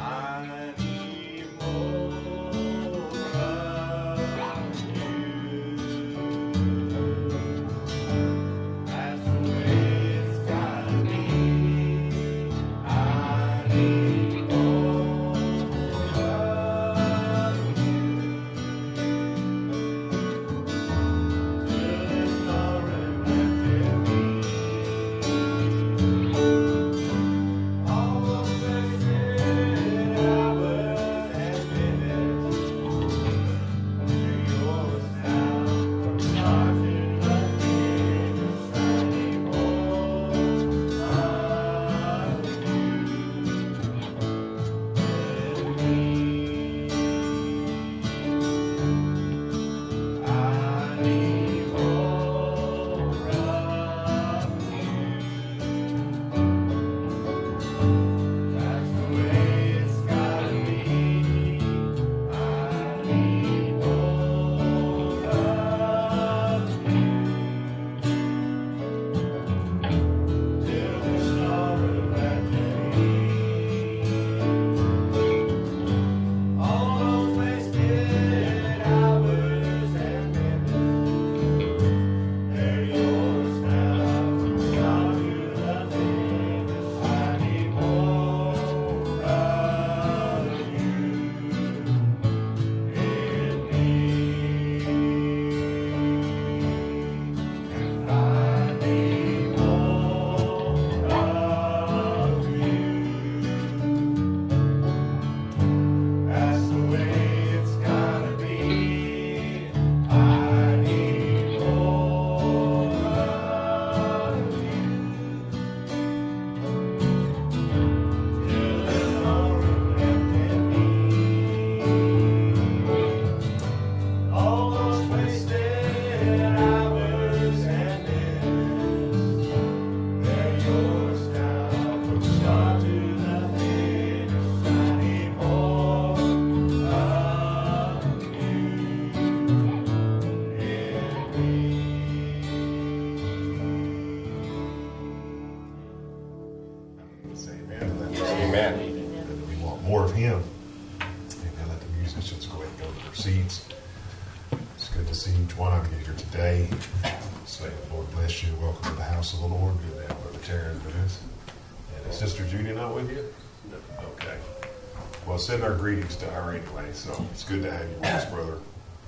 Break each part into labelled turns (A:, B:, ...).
A: Send our greetings to her anyway, so it's good to have you with us, brother.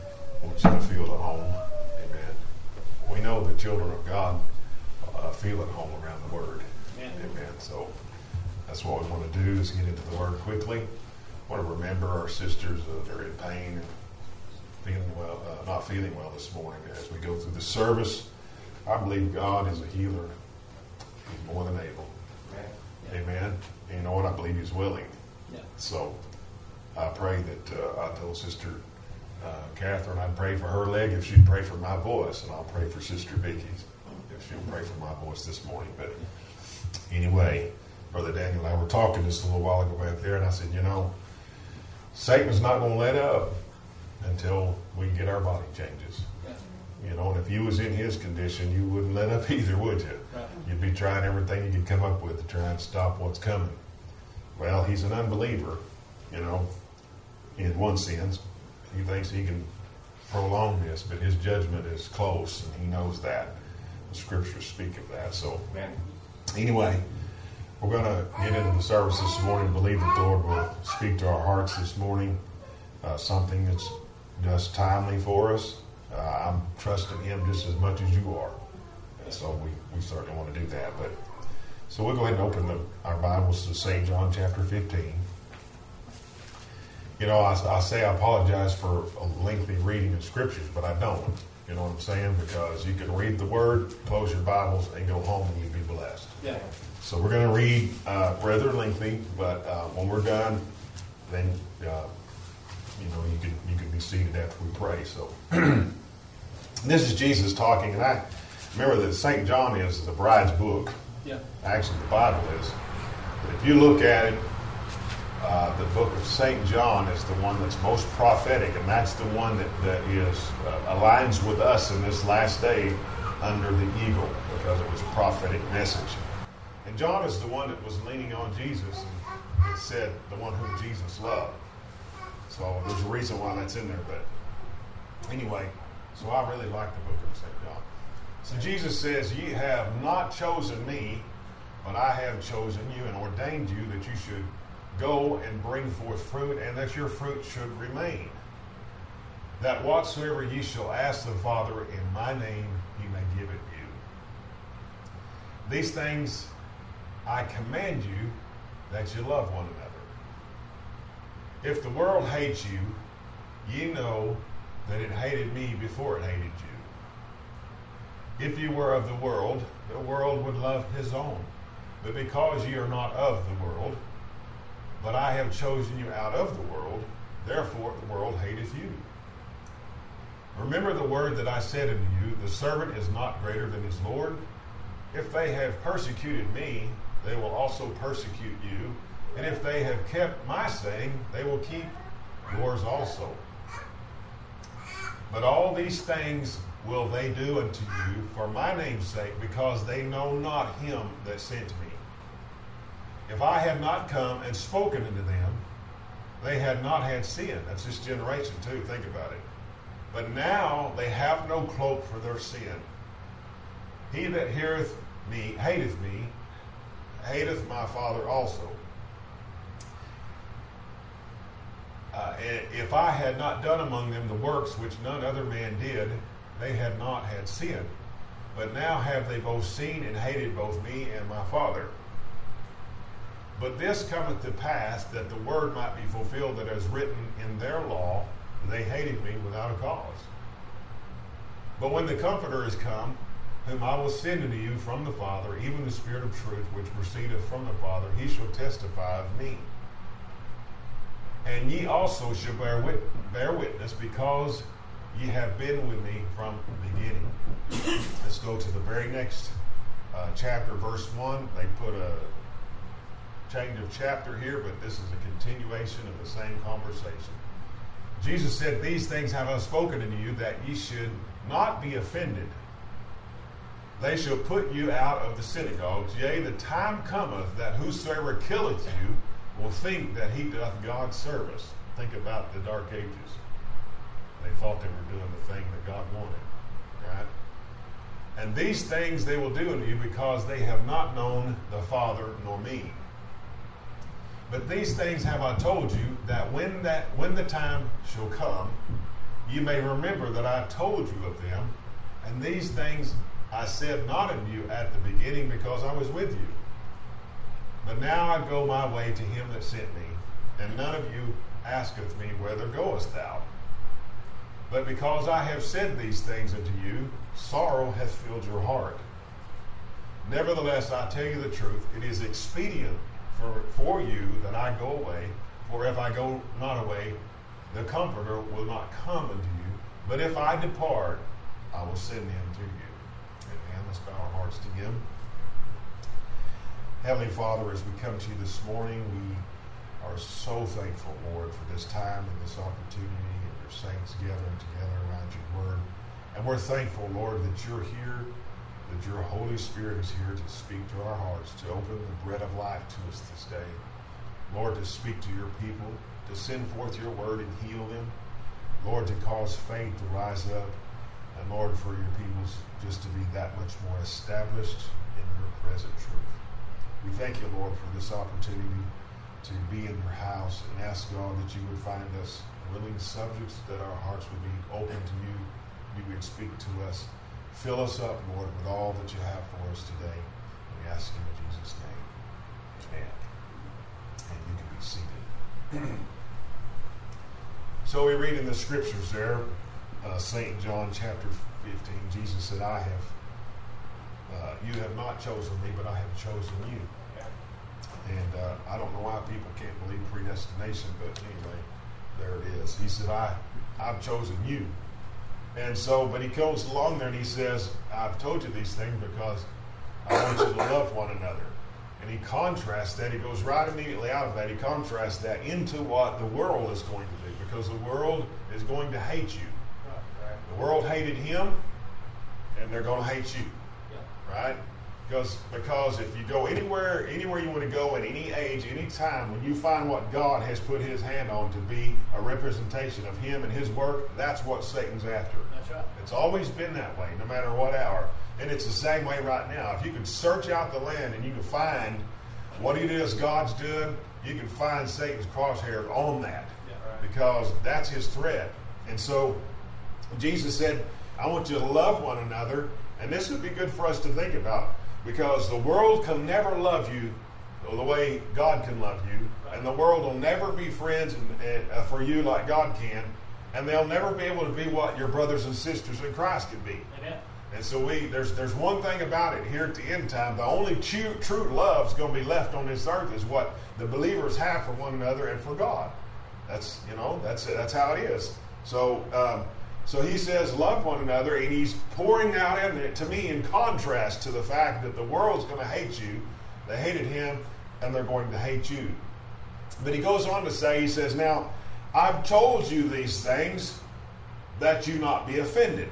A: I want you to feel at home. Amen. We know the children of God feel at home around the Word. Amen. So that's what we want to do, is get into the Word quickly. I want to remember our sisters that are in pain and not feeling well this morning as we go through the service. I believe God is a healer. He's more than able. Amen. And you know what? I believe He's willing. So I pray that I told Sister Catherine I'd pray for her leg if she'd pray for my voice, and I'll pray for Sister Vicky's if she'll pray for my voice this morning. But anyway, Brother Daniel and I were talking just a little while ago back there, and I said, Satan's not going to let up until we get our body changes. And if you was in his condition, you wouldn't let up either, would you? You'd be trying everything you could come up with to try and stop what's coming. Well, he's an unbeliever, in one sense. He thinks he can prolong this, but his judgment is close, and he knows that. The scriptures speak of that. So, anyway, we're going to get into the service this morning. Believe that the Lord will speak to our hearts this morning, something that's just timely for us. I'm trusting Him just as much as you are. And so we certainly want to do that. So we'll go ahead and open our Bibles to St. John chapter 15. I say I apologize for a lengthy reading of scriptures, but I don't. You know what I'm saying? Because you can read the Word, close your Bibles, and go home and you'll be blessed. Yeah. So we're going to read rather lengthy, but when we're done, then you can be seated after we pray. So this is Jesus talking, and I remember that St. John is the bride's book. Yeah. Actually, the Bible is. But if you look at it, the book of St. John is the one that's most prophetic, and that's the one that is aligns with us in this last day under the eagle, because it was a prophetic message. And John is the one that was leaning on Jesus. it said the one whom Jesus loved. So there's a reason why that's in there. But anyway, so I really like the book of St. John. So Jesus says, ye have not chosen me, but I have chosen you and ordained you that you should go and bring forth fruit, and that your fruit should remain. That whatsoever ye shall ask the Father in my name, he may give it you. These things I command you, that you love one another. If the world hates you, ye know that it hated me before it hated you. If you were of the world would love his own. But because ye are not of the world, but I have chosen you out of the world, therefore the world hateth you. Remember the word that I said unto you, the servant is not greater than his Lord. If they have persecuted me, they will also persecute you. And if they have kept my saying, they will keep yours also. But all these things will they do unto you for my name's sake, because they know not him that sent me. If I had not come and spoken unto them, they had not had sin. That's this generation too, think about it. But now they have no cloak for their sin. He that heareth me, hateth my Father also. If I had not done among them the works which none other man did, they had not had sin. But now have they both seen and hated both me and my Father. But this cometh to pass, that the word might be fulfilled that is written in their law, they hated me without a cause. But when the Comforter is come, whom I will send unto you from the Father, even the Spirit of truth, which proceedeth from the Father, he shall testify of me. And ye also shall bear witness, because ye have been with me from the beginning. Let's go to the very next chapter, verse 1. They put a change of chapter here, but this is a continuation of the same conversation. Jesus said, these things have I spoken unto you, that ye should not be offended. They shall put you out of the synagogues. Yea, the time cometh that whosoever killeth you will think that he doth God service. Think about the Dark Ages. They thought they were doing the thing that God wanted, right? And these things they will do unto you, because they have not known the Father nor me. But these things have I told you, that when the time shall come, you may remember that I told you of them. And these things I said not unto you at the beginning, because I was with you. But now I go my way to him that sent me, and none of you asketh me, whither goest thou? But because I have said these things unto you, sorrow hath filled your heart. Nevertheless, I tell you the truth, it is expedient for you that I go away. For if I go not away, the Comforter will not come unto you. But if I depart, I will send him to you. Amen. Let's bow our hearts to him. Heavenly Father, as we come to you this morning, we are so thankful, Lord, for this time and this opportunity and your saints gathering together around your word. And we're thankful, Lord, that you're here, that your Holy Spirit is here to speak to our hearts, to open the bread of life to us this day. Lord, to speak to your people, to send forth your word and heal them. Lord, to cause faith to rise up. And Lord, for your people just to be that much more established in your present truth. We thank you, Lord, for this opportunity to be in your house, and ask, God, that you would find us willing subjects, that our hearts would be open to you, you would speak to us. Fill us up, Lord, with all that you have for us today. We ask you in Jesus' name. Amen. And you can be seated. So we read in the scriptures there, St. John chapter 15, Jesus said, you have not chosen me, but I have chosen you. And I don't know why people can't believe predestination, but anyway, there it is. He said, I've chosen you. And so, but he goes along there and he says, I've told you these things because I want you to love one another. And he contrasts that. He goes right immediately out of that. He contrasts that into what the world is going to do, because the world is going to hate you. The world hated him, and they're going to hate you. Right? Because if you go anywhere you want to go at any age, any time, when you find what God has put his hand on to be a representation of him and his work, that's what Satan's after.
B: That's right.
A: It's always been that way, no matter what hour. And it's the same way right now. If you could search out the land and you can find what it is God's doing, you can find Satan's crosshairs on that.
B: Yeah, right.
A: Because that's his threat. And so Jesus said, I want you to love one another. And this would be good for us to think about. Because the world can never love you the way God can love you. And the world will never be friends for you like God can. And they'll never be able to be what your brothers and sisters in Christ can be.
B: Amen.
A: And so there's one thing about it here at the end time. The only true love is going to be left on this earth is what the believers have for one another and for God. That's how it is. So he says, love one another, and he's pouring out in it to me in contrast to the fact that the world's going to hate you. They hated him, and they're going to hate you. But he goes on to say, he says, now, I've told you these things that you not be offended.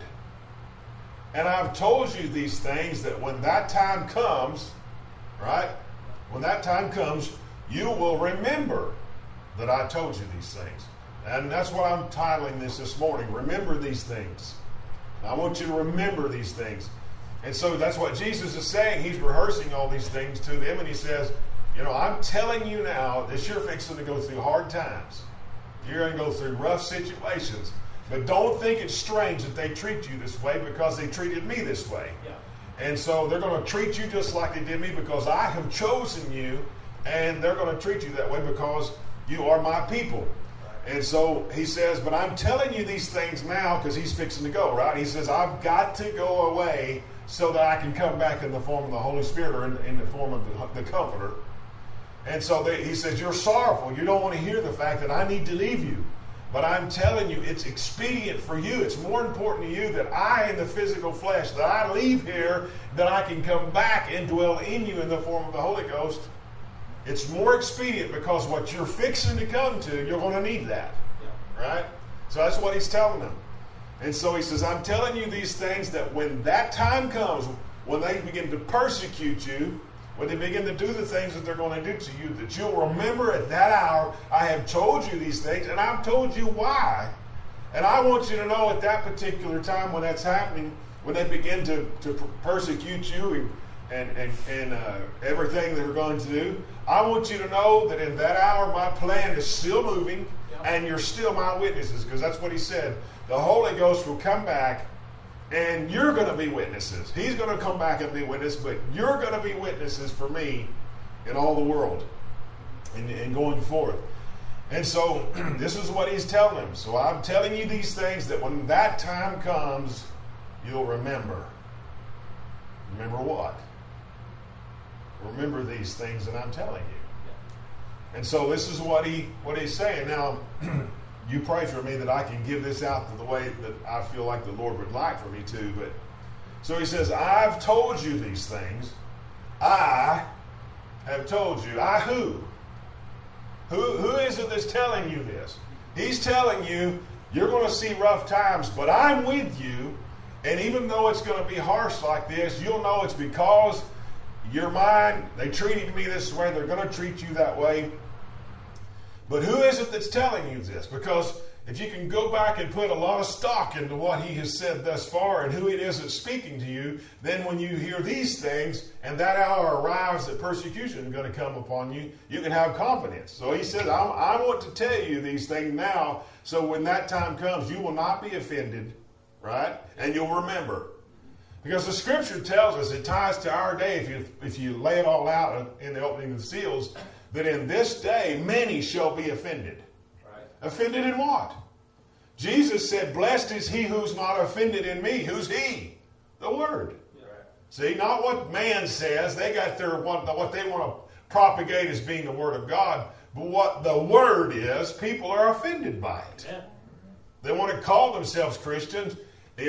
A: And I've told you these things that when that time comes, right? When that time comes, you will remember that I told you these things. And that's what I'm titling this morning. Remember these things. I want you to remember these things. And so that's what Jesus is saying. He's rehearsing all these things to them. And he says, I'm telling you now that you're fixing to go through hard times. You're going to go through rough situations. But don't think it's strange that they treat you this way because they treated me this way.
B: Yeah.
A: And so they're going to treat you just like they did me because I have chosen you. And they're going to treat you that way because you are my people. And so he says, but I'm telling you these things now because he's fixing to go, right? He says, I've got to go away so that I can come back in the form of the Holy Spirit or in the form of the Comforter. And so he says, you're sorrowful. You don't want to hear the fact that I need to leave you. But I'm telling you, it's expedient for you. It's more important to you that I, in the physical flesh, that I leave here, that I can come back and dwell in you in the form of the Holy Ghost. It's more expedient because what you're fixing to come to, you're going to need that. Yeah. Right? So that's what he's telling them. And so he says, I'm telling you these things that when that time comes, when they begin to persecute you, when they begin to do the things that they're going to do to you, that you'll remember at that hour, I have told you these things, and I've told you why. And I want you to know at that particular time when that's happening, when they begin to persecute you and everything they're going to do, I want you to know that in that hour my plan is still moving, and you're still my witnesses, because that's what he said. The Holy Ghost will come back, and you're going to be witnesses. He's going to come back and be witness, but you're going to be witnesses for me in all the world and going forth. And so this is what he's telling them. So I'm telling you these things that when that time comes, you'll remember. Remember what? Remember these things that I'm telling you. And so this is what he's saying. Now, you pray for me that I can give this out the way that I feel like the Lord would like for me to. But so he says, I've told you these things. I have told you. I who? Who is it that's telling you this? He's telling you, you're going to see rough times, but I'm with you. And even though it's going to be harsh like this, you'll know it's because you're mine. They treated me this way. They're going to treat you that way. But who is it that's telling you this? Because if you can go back and put a lot of stock into what he has said thus far and who it is that's speaking to you, then when you hear these things and that hour arrives that persecution is going to come upon you, you can have confidence. So he says, I want to tell you these things now, so when that time comes, you will not be offended, right? And you'll remember. Because the scripture tells us, it ties to our day, if you lay it all out in the opening of the seals, that in this day many shall be offended. Right. Offended in what? Jesus said, blessed is he who's not offended in me. Who's he? The Word. Yeah. Right. See, not what man says. They got what they want to propagate as being the Word of God. But what the Word is, people are offended by it. Yeah. They want to call themselves Christians, and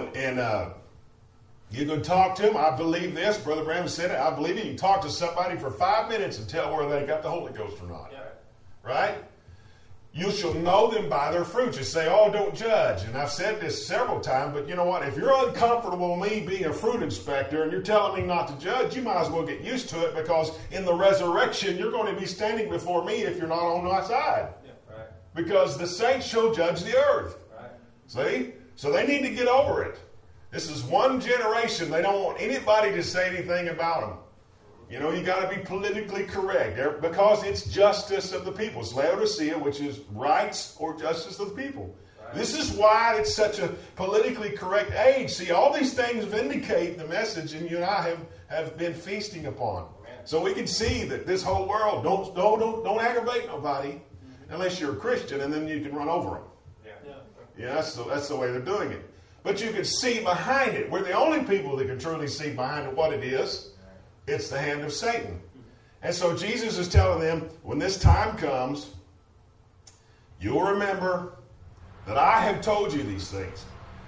A: you can talk to them. I believe this. Brother Branham said it. I believe it. You can talk to somebody for 5 minutes and tell whether they got the Holy Ghost or not. Yeah. Right? You shall know them by their fruits. You say, oh, don't judge. And I've said this several times, but you know what? If you're uncomfortable with me being a fruit inspector and you're telling me not to judge, you might as well get used to it, because in the resurrection, you're going to be standing before me if you're not on my side. Yeah, right. Because the saints shall judge the earth. Right. See? So they need to get over it. This is one generation. They don't want anybody to say anything about them. You know, you got to be politically correct because it's justice of the people. It's Laodicea, which is rights or justice of the people. Right. This is why it's such a politically correct age. See, all these things vindicate the message, and you and I have been feasting upon. Amen. So we can see that this whole world, don't aggravate nobody unless you're a Christian, and then you can run over them. Yeah, that's the way they're doing it. But you can see behind it. We're the only people that can truly see behind it what it is. It's the hand of Satan. And so Jesus is telling them, when this time comes, you'll remember that I have told you these things.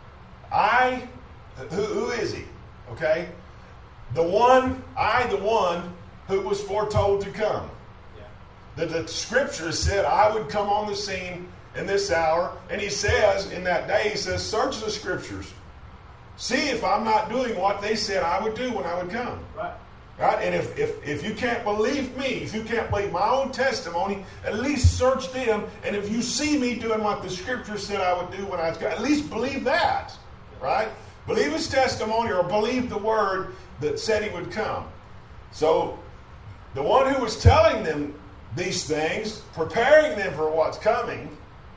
A: Who is he? Okay? The one who was foretold to come. Yeah. The scripture said I would come on the scene in this hour. And he says, in that day, he says, search the scriptures. See if I'm not doing what they said I would do when I would come. Right. Right? And if you can't believe me, if you can't believe my own testimony, at least search them. And if you see me doing what the scripture said I would do when I was coming, at least believe that. Right? Believe his testimony, or believe the word that said he would come. So the one who was telling them these things, preparing them for what's coming,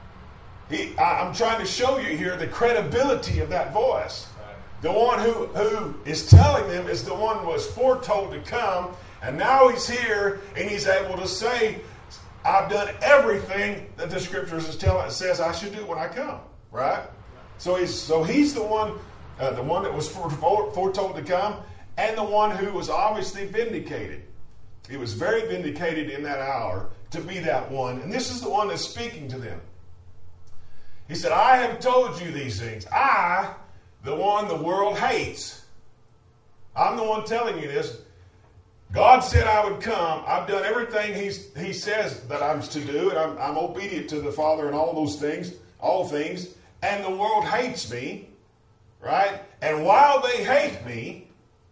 A: I'm trying to show you here the credibility of that voice. The one who is telling them is the one who was foretold to come, and now he's here, and he's able to say, I've done everything that the scriptures says I should do when I come. Right? So he's the one that was foretold to come, and the one who was obviously vindicated. He was very vindicated in that hour to be that one, and this is the one that's speaking to them. He said, I have told you these things. The one the world hates. I'm the one telling you this. God said I would come. I've done everything he says that I'm to do, and I'm obedient to the Father and all things, and the world hates me, right? And while they hate me,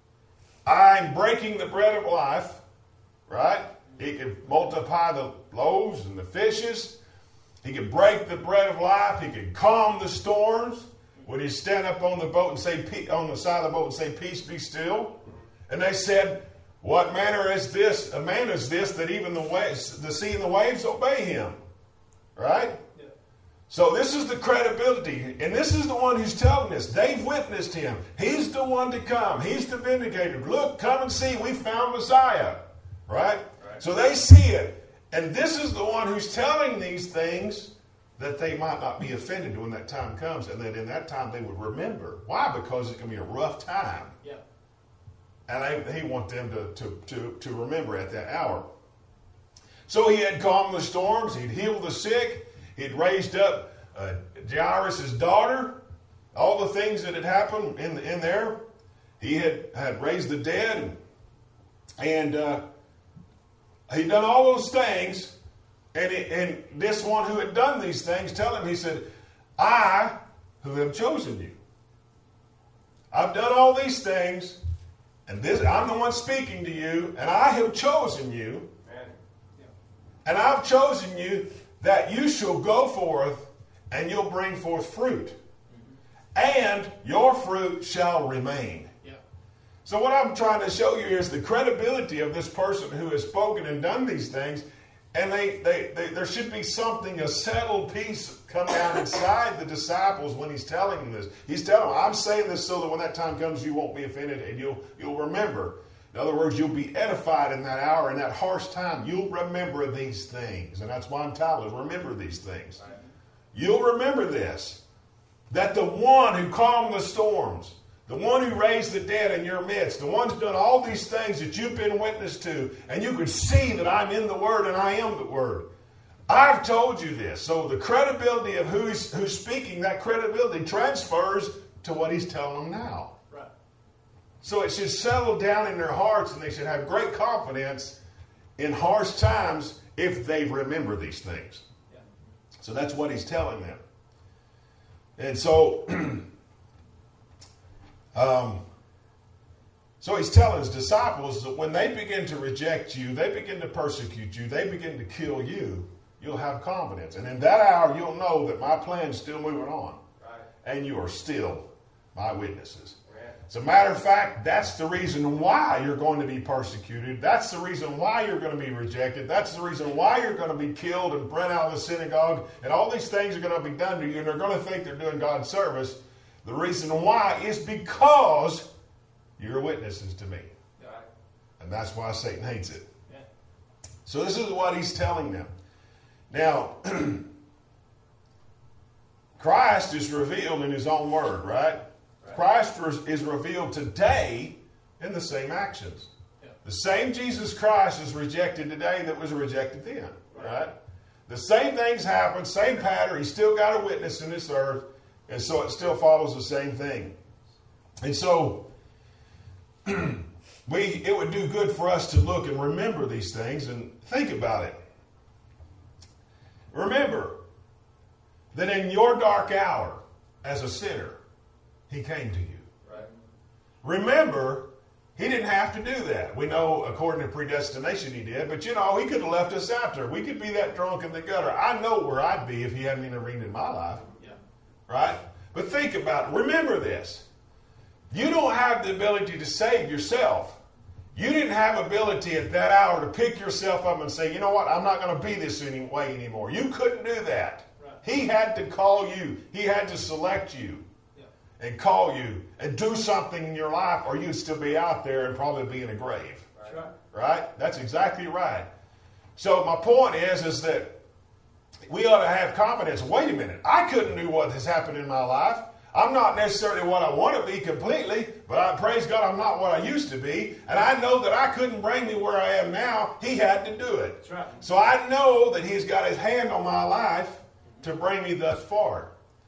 A: I'm breaking the bread of life, right? He can multiply the loaves and the fishes. He can break the bread of life. He can calm the storms. When he stand up on the boat and say, on the side of the boat and say, peace, be still. And they said, what manner is this? A man is this that even the sea and the waves obey him. Right? Yeah. So this is the credibility. And this is the one who's telling us. They've witnessed him. He's the one to come. He's the vindicator. Look, come and see. We found Messiah. Right? So they see it. And this is the one who's telling these things that they might not be offended when that time comes, and that in that time they would remember. Why? Because it's going to be a rough time. Yeah. And he wants them to remember at that hour. So he had calmed the storms, he'd healed the sick, he'd raised up Jairus' daughter, all the things that had happened in there. He had raised the dead, and he'd done all those things. And this one who had done these things, tell him, he said, I who have chosen you. I've done all these things, and I'm the one speaking to you, and I have chosen you. And I've chosen you that you shall go forth, and you'll bring forth fruit. And your fruit shall remain. So what I'm trying to show you here is the credibility of this person who has spoken and done these things. And there should be something, a settled peace come down inside the disciples when he's telling them this. He's telling them, I'm saying this so that when that time comes, you won't be offended and you'll remember. In other words, you'll be edified in that hour, in that harsh time. You'll remember these things. And that's why I'm titled, Remember These Things. Right. You'll remember this, that the one who calmed the storms, the one who raised the dead in your midst, the one who's done all these things that you've been witness to, and you can see that I'm in the Word and I am the Word. I've told you this. So the credibility of who's speaking, that credibility transfers to what he's telling them now. Right. So it should settle down in their hearts, and they should have great confidence in harsh times if they remember these things. Yeah. So that's what he's telling them. And so, so he's telling his disciples that when they begin to reject you, they begin to persecute you, they begin to kill you, you'll have confidence. And in that hour, you'll know that my plan is still moving on. Right. And you are still my witnesses. As a matter of fact, that's the reason why you're going to be persecuted. That's the reason why you're going to be rejected. That's the reason why you're going to be killed and burnt out of the synagogue. And all these things are going to be done to you, and they're going to think they're doing God's service. The reason why is because you're witnesses to me. And that's why Satan hates it. Yeah. So this is what he's telling them. Now, Christ is revealed in his own word, right? Christ is revealed today in the same actions. Yeah. The same Jesus Christ is rejected today that was rejected then, right? The same things happen, same pattern. He's still got a witness in this earth, and so it still follows the same thing. And so it would do good for us to look and remember these things and think about it. Remember that in your dark hour as a sinner, he came to you. Right. Remember, he didn't have to do that. We know, according to predestination, he did. But, he could have left us out there. We could be that drunk in the gutter. I know where I'd be if he hadn't intervened in my life. Yeah. Right? But think about it. Remember this. You don't have the ability to save yourself. You didn't have ability at that hour to pick yourself up and say, you know what, I'm not going to be this way anymore. You couldn't do that. Right. He had to call you. He had to select you. And call you and do something in your life, or you'd still be out there and probably be in a grave. Right? That's exactly right. So my point is that we ought to have confidence. Wait a minute. I couldn't do what has happened in my life. I'm not necessarily what I want to be completely, but I praise God I'm not what I used to be. And I know that I couldn't bring me where I am now. He had to do it. That's right. So I know that he's got his hand on my life to bring me thus far.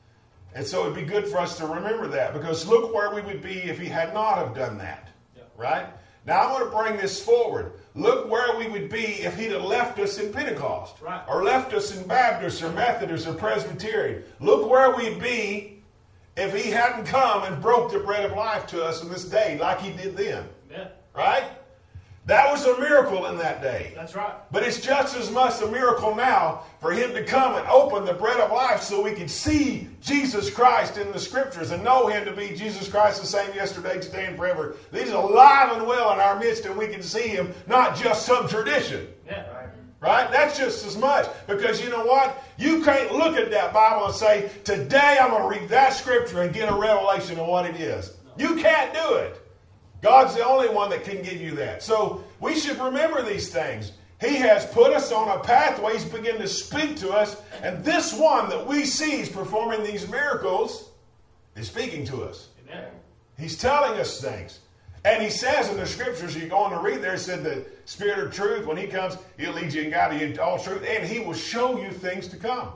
A: And so it'd be good for us to remember that, because look where we would be if he had not have done that. Yep. Right? Now I want to bring this forward. Look where we would be if he'd have left us in Pentecost. Right. Or left us in Baptist or Methodist or Presbyterian. Look where we'd be if he hadn't come and broke the bread of life to us in this day like he did then. Yeah. Right? That was a miracle in that day. That's right. But it's just as much a miracle now for him to come and open the bread of life so we can see Jesus Christ in the Scriptures and know him to be Jesus Christ the same yesterday, today, and forever. He's alive and well in our midst, and we can see him, not just some tradition. Yeah. Right? That's just as much. Because you know what? You can't look at that Bible and say, today I'm going to read that Scripture and get a revelation of what it is. No. You can't do it. God's the only one that can give you that. So we should remember these things. He has put us on a pathway. He's beginning to speak to us. And this one that we see is performing these miracles is speaking to us. Amen. He's telling us things. And he says in the Scriptures, you go on to read there, it said the Spirit of truth, when he comes, he'll lead you and guide you into all truth. And he will show you things to come.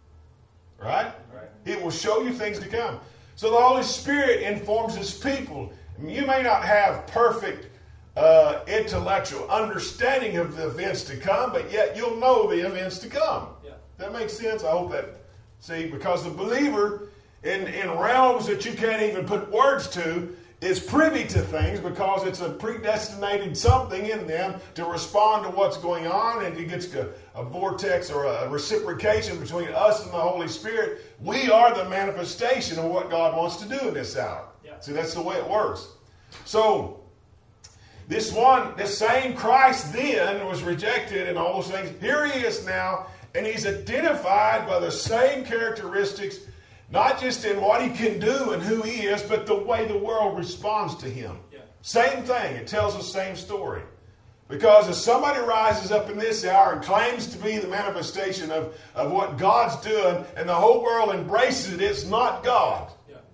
A: Right? He will show you things to come. So the Holy Spirit informs his people. You may not have perfect intellectual understanding of the events to come, but yet you'll know the events to come. Yeah. That makes sense? I hope that. See, because the believer in realms that you can't even put words to is privy to things because it's a predestinated something in them to respond to what's going on, and it gets a vortex or a reciprocation between us and the Holy Spirit. We are the manifestation of what God wants to do in this hour. See, that's the way it works. So, this same Christ then was rejected and all those things. Here he is now, and he's identified by the same characteristics, not just in what he can do and who he is, but the way the world responds to him. Yeah. Same thing. It tells the same story. Because if somebody rises up in this hour and claims to be the manifestation of what God's doing, and the whole world embraces it, it's not God.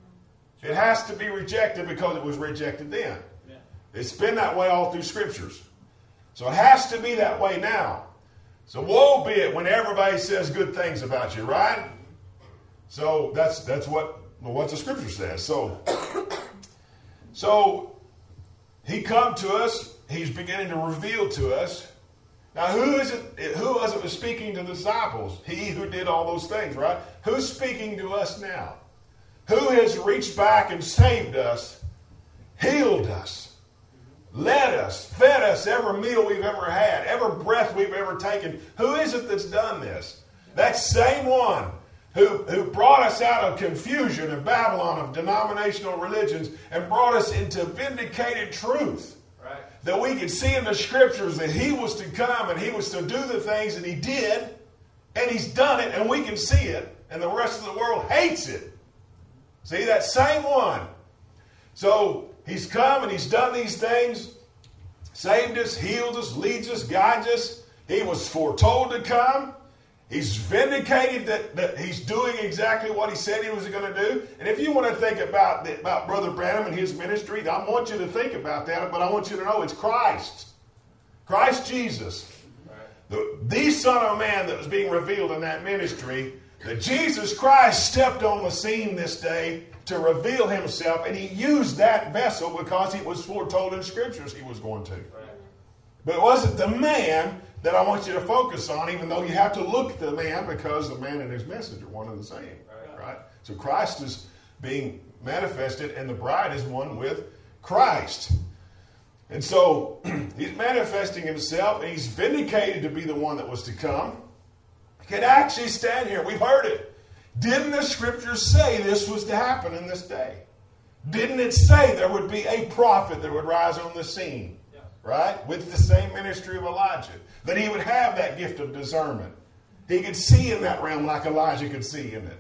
A: It has to be rejected because it was rejected then. Yeah. It's been that way all through Scriptures. So it has to be that way now. So woe be it when everybody says good things about you, right? So that's what the Scripture says. So he come to us. He's beginning to reveal to us. Now, who was it was speaking to the disciples? He who did all those things, right? Who's speaking to us now? Who has reached back and saved us, healed us, led us, fed us every meal we've ever had, every breath we've ever taken? Who is it that's done this? That same one who brought us out of confusion and Babylon of denominational religions and brought us into vindicated truth. That we could see in the scriptures that he was to come and he was to do the things that he did, and he's done it, and we can see it, and the rest of the world hates it. See, that same one. So he's come and he's done these things, saved us, healed us, leads us, guides us. He was foretold to come. He's vindicated that he's doing exactly what he said he was going to do. And if you want to think about Brother Branham and his ministry, I want you to think about that, but I want you to know it's Christ. Christ Jesus. The Son of Man that was being revealed in that ministry, that Jesus Christ stepped on the scene this day to reveal himself, and he used that vessel because he was foretold in Scriptures he was going to. But it wasn't the man that I want you to focus on, even though you have to look at the man, because the man and his message are one and the same. Right? So Christ is being manifested, and the bride is one with Christ. And so he's manifesting himself, and he's vindicated to be the one that was to come. He could actually stand here. We've heard it. Didn't the scriptures say this was to happen in this day? Didn't it say there would be a prophet that would rise on the scene? Right? With the same ministry of Elijah. That he would have that gift of discernment. He could see in that realm like Elijah could see in it.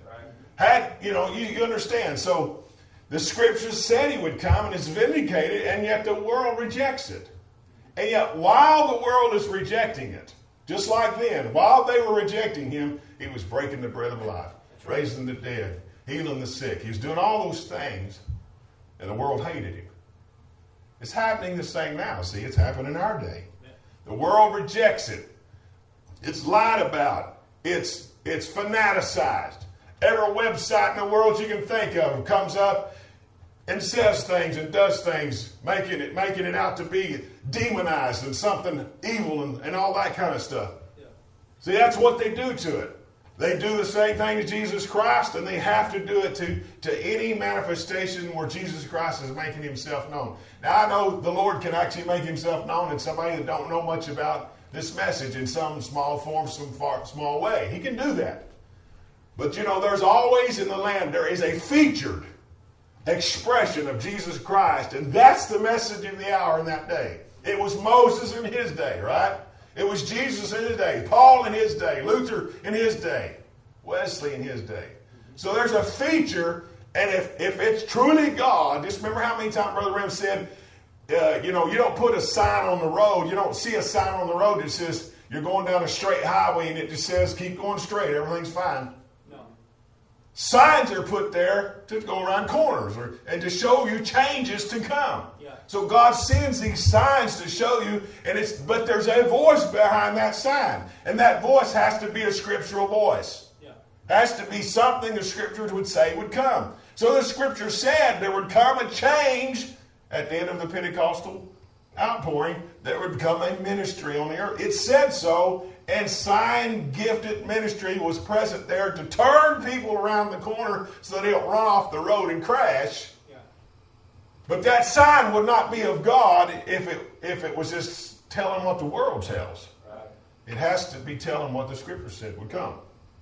A: You understand. So the scriptures said he would come, and it's vindicated, and yet the world rejects it. And yet while the world is rejecting it, just like then, while they were rejecting him, he was breaking the bread of life, raising the dead, healing the sick. He was doing all those things, and the world hated him. It's happening the same now. See, it's happening in our day. The world rejects it. It's lied about. It's fanaticized. Every website in the world you can think of comes up and says things and does things, making it out to be demonized and something evil and all that kind of stuff. Yeah. See, that's what they do to it. They do the same thing to Jesus Christ, and they have to do it to any manifestation where Jesus Christ is making himself known. Now, I know the Lord can actually make himself known in somebody that don't know much about this message in some small form, some small way. He can do that. But, there's always in the land, there is a featured expression of Jesus Christ, and that's the message of the hour in that day. It was Moses in his day, right? It was Jesus in his day, Paul in his day, Luther in his day, Wesley in his day. So there's a feature, and if it's truly God, just remember how many times Brother Ram said, you don't put a sign on the road, you don't see a sign on the road that says you're going down a straight highway and it just says keep going straight, everything's fine. No. Signs are put there to go around corners and to show you changes to come. So God sends these signs to show you, but there's a voice behind that sign. And that voice has to be a scriptural voice. Yeah. Has to be something the scriptures would say would come. So the scripture said there would come a change at the end of the Pentecostal outpouring. There would come a ministry on the earth. It said so, and sign-gifted ministry was present there to turn people around the corner so they don't run off the road and crash. But that sign would not be of God if it was just telling what the world tells. Right. It has to be telling what the scripture said would come.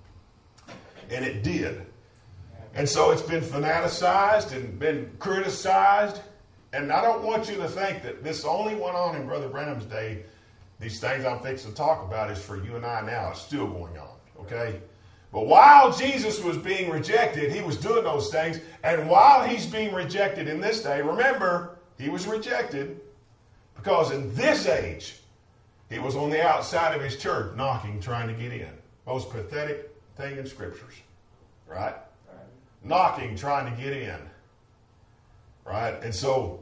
A: And it did. And so it's been fanaticized and been criticized. And I don't want you to think that this only went on in Brother Branham's day. These things I'm fixing to talk about is for you and I now. It's still going on. Okay? But while Jesus was being rejected, he was doing those things. And while he's being rejected in this day, remember, he was rejected because in this age, he was on the outside of his church knocking, trying to get in. Most pathetic thing in scriptures. Right? Knocking, trying to get in. Right? And so,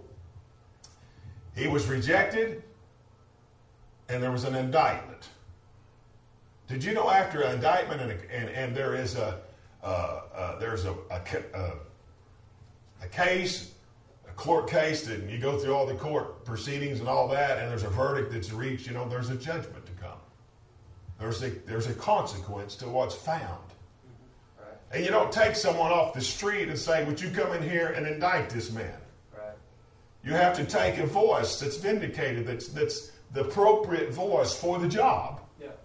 A: he was rejected, and there was an indictment. Did you know after an indictment and there is there's a case, a court case that you go through all the court proceedings and all that, and there's a verdict that's reached, there's a judgment to come. There's a consequence to what's found.
B: Right.
A: And you don't take someone off the street and say, would you come in here and indict this man?
B: Right.
A: You have to take a voice that's vindicated, that's the appropriate voice for the job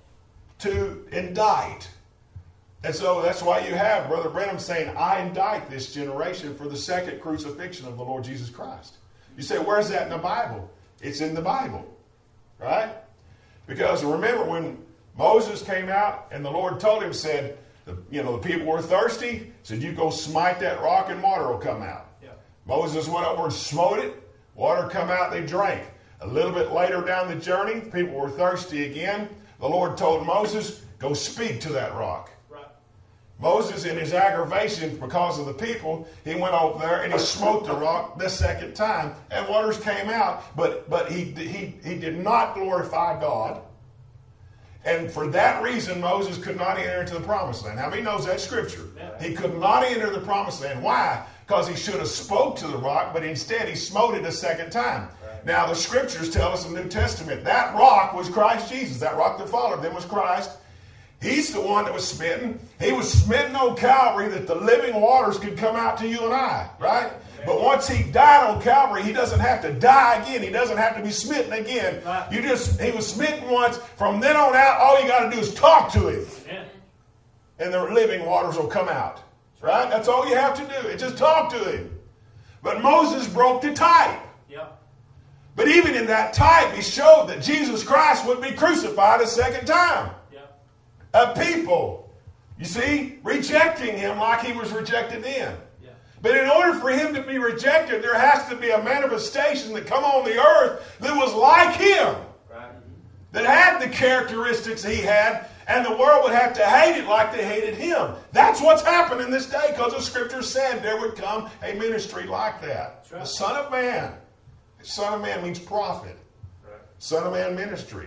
A: to indict. And so that's why you have Brother Branham saying, I indict this generation for the second crucifixion of the Lord Jesus Christ. You say, where's that in the Bible? It's in the Bible, right? Because remember when Moses came out and the Lord told him, said, the people were thirsty, said, you go smite that rock and water will come out.
B: Yeah.
A: Moses went over and smote it, water come out, they drank. A little bit later down the journey, people were thirsty again. The Lord told Moses, go speak to that rock. Moses, in his aggravation because of the people, he went over there and he smote the rock the second time, and waters came out. But he did not glorify God, and for that reason, Moses could not enter into the promised land. How many knows that scripture? He could not enter the promised land. Why? Because he should have spoke to the rock, but instead he smote it a second time. Right. Now the scriptures tell us in the New Testament that rock was Christ Jesus. That rock that followed them was Christ. He's the one that was smitten. He was smitten on Calvary that the living waters could come out to you and I, right? But once he died on Calvary, he doesn't have to die again. He doesn't have to be smitten again. He was smitten once. From then on out, all you got to do is talk to him. And the living waters will come out, right? That's all you have to do. It's just talk to him. But Moses broke the type. But even in that type, he showed that Jesus Christ would be crucified a second time. Of people, you see, rejecting him like he was rejected then. But in order for him to be rejected, there has to be a manifestation that come on the earth that was like him. That had the characteristics he had, and the world would have to hate it like they hated him. That's what's happening this day, because the scripture said there would come a ministry like that. The Son of Man. Son of Man means prophet. Son of Man ministry.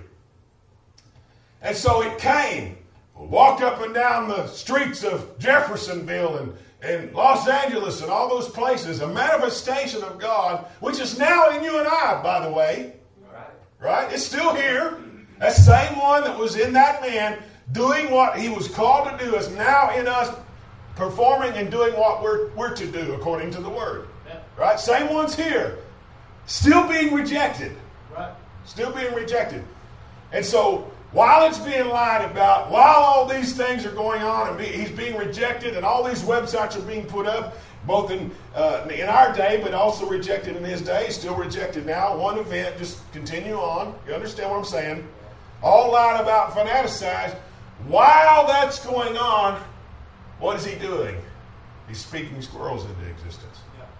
A: And so it came. Walked up and down the streets of Jeffersonville and Los Angeles and all those places, a manifestation of God, which is now in you and I, by the way. Right? It's still here. That same one that was in that man doing what he was called to do is now in us, performing and doing what we're to do according to the Word. Right? Same one's here. Still being rejected. Still being rejected. And so, while it's being lied about, while all these things are going on and he's being rejected and all these websites are being put up, both in our day but also rejected in his day, still rejected now, one event, just continue on. You understand what I'm saying? All lied about, fanaticized. While that's going on, what is he doing? He's speaking squirrels into existence.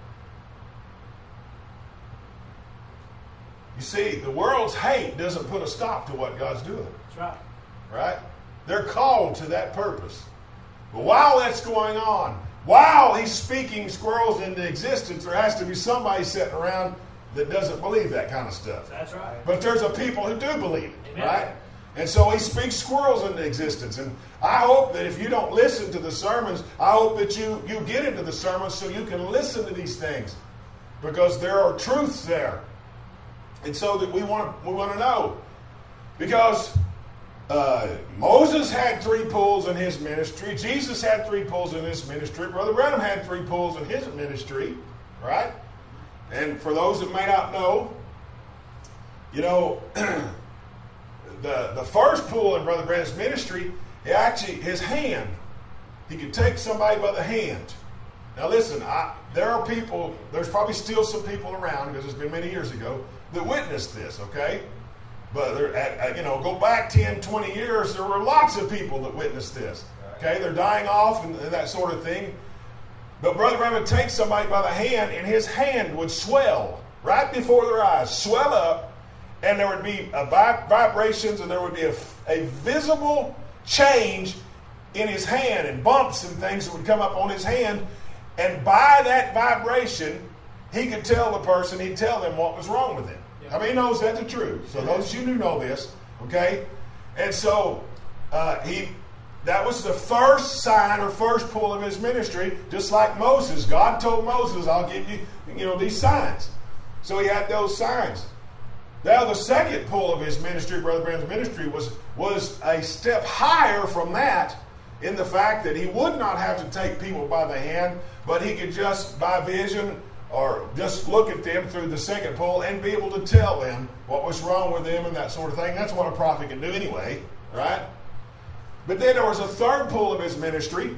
A: You see, the world's hate doesn't put a stop to what God's doing. That's right. They're called to that purpose. But while that's going on, while he's speaking squirrels into existence, there has to be somebody sitting around that doesn't believe that kind of stuff. That's right. But there's a people who do believe it, Amen. Right? And so he speaks squirrels into existence. And I hope that if you don't listen to the sermons, I hope that you get into the sermons so you can listen to these things. Because there are truths there. And so that we want to know. Because Moses had 3 pulls in his ministry. Jesus had 3 pulls in his ministry. Brother Branham had 3 pulls in his ministry. Right? And for those that may not know, the first pull in Brother Branham's ministry, his hand. He could take somebody by the hand. Now listen, there are people, there's probably still some people around, because it's been many years ago, that witnessed this, okay? But go back 10, 20 years, there were lots of people that witnessed this. Okay, they're dying off and that sort of thing. But Brother Branham would take somebody by the hand, and his hand would swell right before their eyes, swell up, and there would be vibrations, and there would be a visible change in his hand, and bumps and things that would come up on his hand. And by that vibration, he could tell the person, he'd tell them what was wrong with him. How many knows that's the truth? So those of you who know this, okay? And so that was the first sign or first pull of his ministry, just like Moses. God told Moses, I'll give you, these signs. So he had those signs. Now, the second pull of his ministry, Brother Branham's ministry, was a step higher from that, in the fact that he would not have to take people by the hand, but he could just, by vision, or just look at them through the second pull and be able to tell them what was wrong with them and that sort of thing. That's what a prophet can do anyway, right? But then there was a third pull of his ministry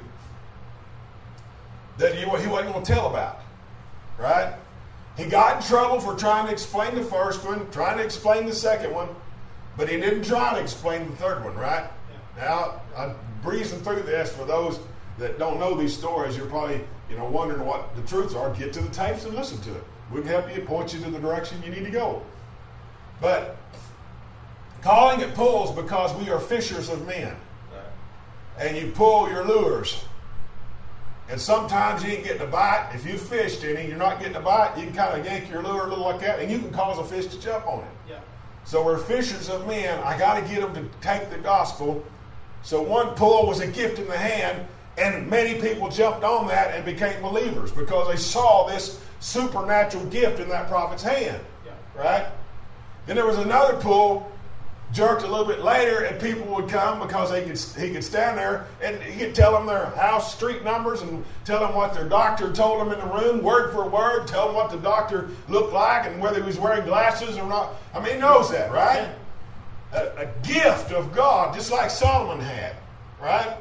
A: that he wasn't going to tell about, right? He got in trouble for trying to explain the first one, trying to explain the second one, but he didn't try to explain the third one, right? Yeah. Now, I'm breezing through this. For those that don't know these stories, you're probably wondering what the truths are. Get to the tapes and listen to it. We can help you, point you to the direction you need to go. But calling it pulls because we are fishers of men. And you pull your lures. And sometimes you ain't getting a bite. If you fished any, you're not getting a bite, you can kind of yank your lure a little like that, and you can cause a fish to jump on it. Yeah. So we're fishers of men. I got to get them to take the gospel. So one pull was a gift in the hand, and many people jumped on that and became believers because they saw this supernatural gift in that prophet's hand. Yeah. Right? Then there was another pull, jerked a little bit later, and people would come because he could stand there and he could tell them their house street numbers and tell them what their doctor told them in the room, word for word, tell them what the doctor looked like and whether he was wearing glasses or not. I mean, he knows that, right? A gift of God, just like Solomon had, right?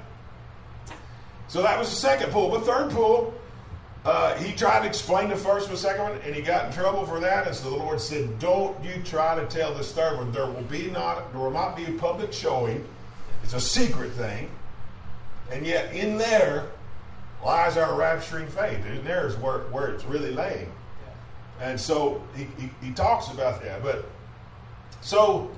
A: So that was the second pull. But third pull, he tried to explain the first and the second one, and he got in trouble for that. And so the Lord said, "Don't you try to tell this third one. There will not be a public showing. It's a secret thing. And yet in there lies our rapturing faith. In there is where it's really laying." And so he talks about that. But so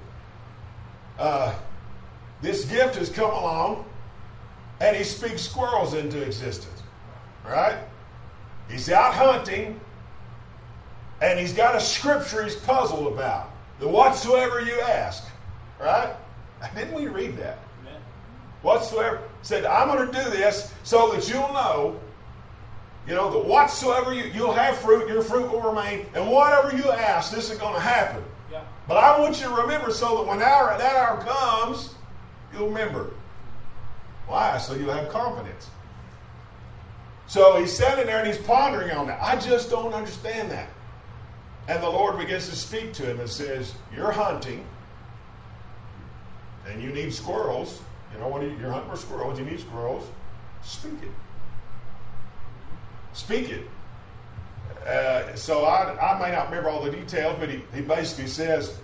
A: this gift has come along, and he speaks squirrels into existence, right? He's out hunting, and he's got a scripture he's puzzled about. The whatsoever you ask, right? Didn't we read that? Amen. Whatsoever. Said, I'm going to do this so that you'll know, that whatsoever you'll have fruit, your fruit will remain, and whatever you ask, this is going to happen. Yeah. But I want you to remember so that when that hour comes, you'll remember. Why? So you'll have confidence. So he's standing there and he's pondering on that. I just don't understand that. And the Lord begins to speak to him and says, you're hunting and you need squirrels. You're hunting for squirrels, you need squirrels. Speak it. Speak it. So I may not remember all the details, but he basically says,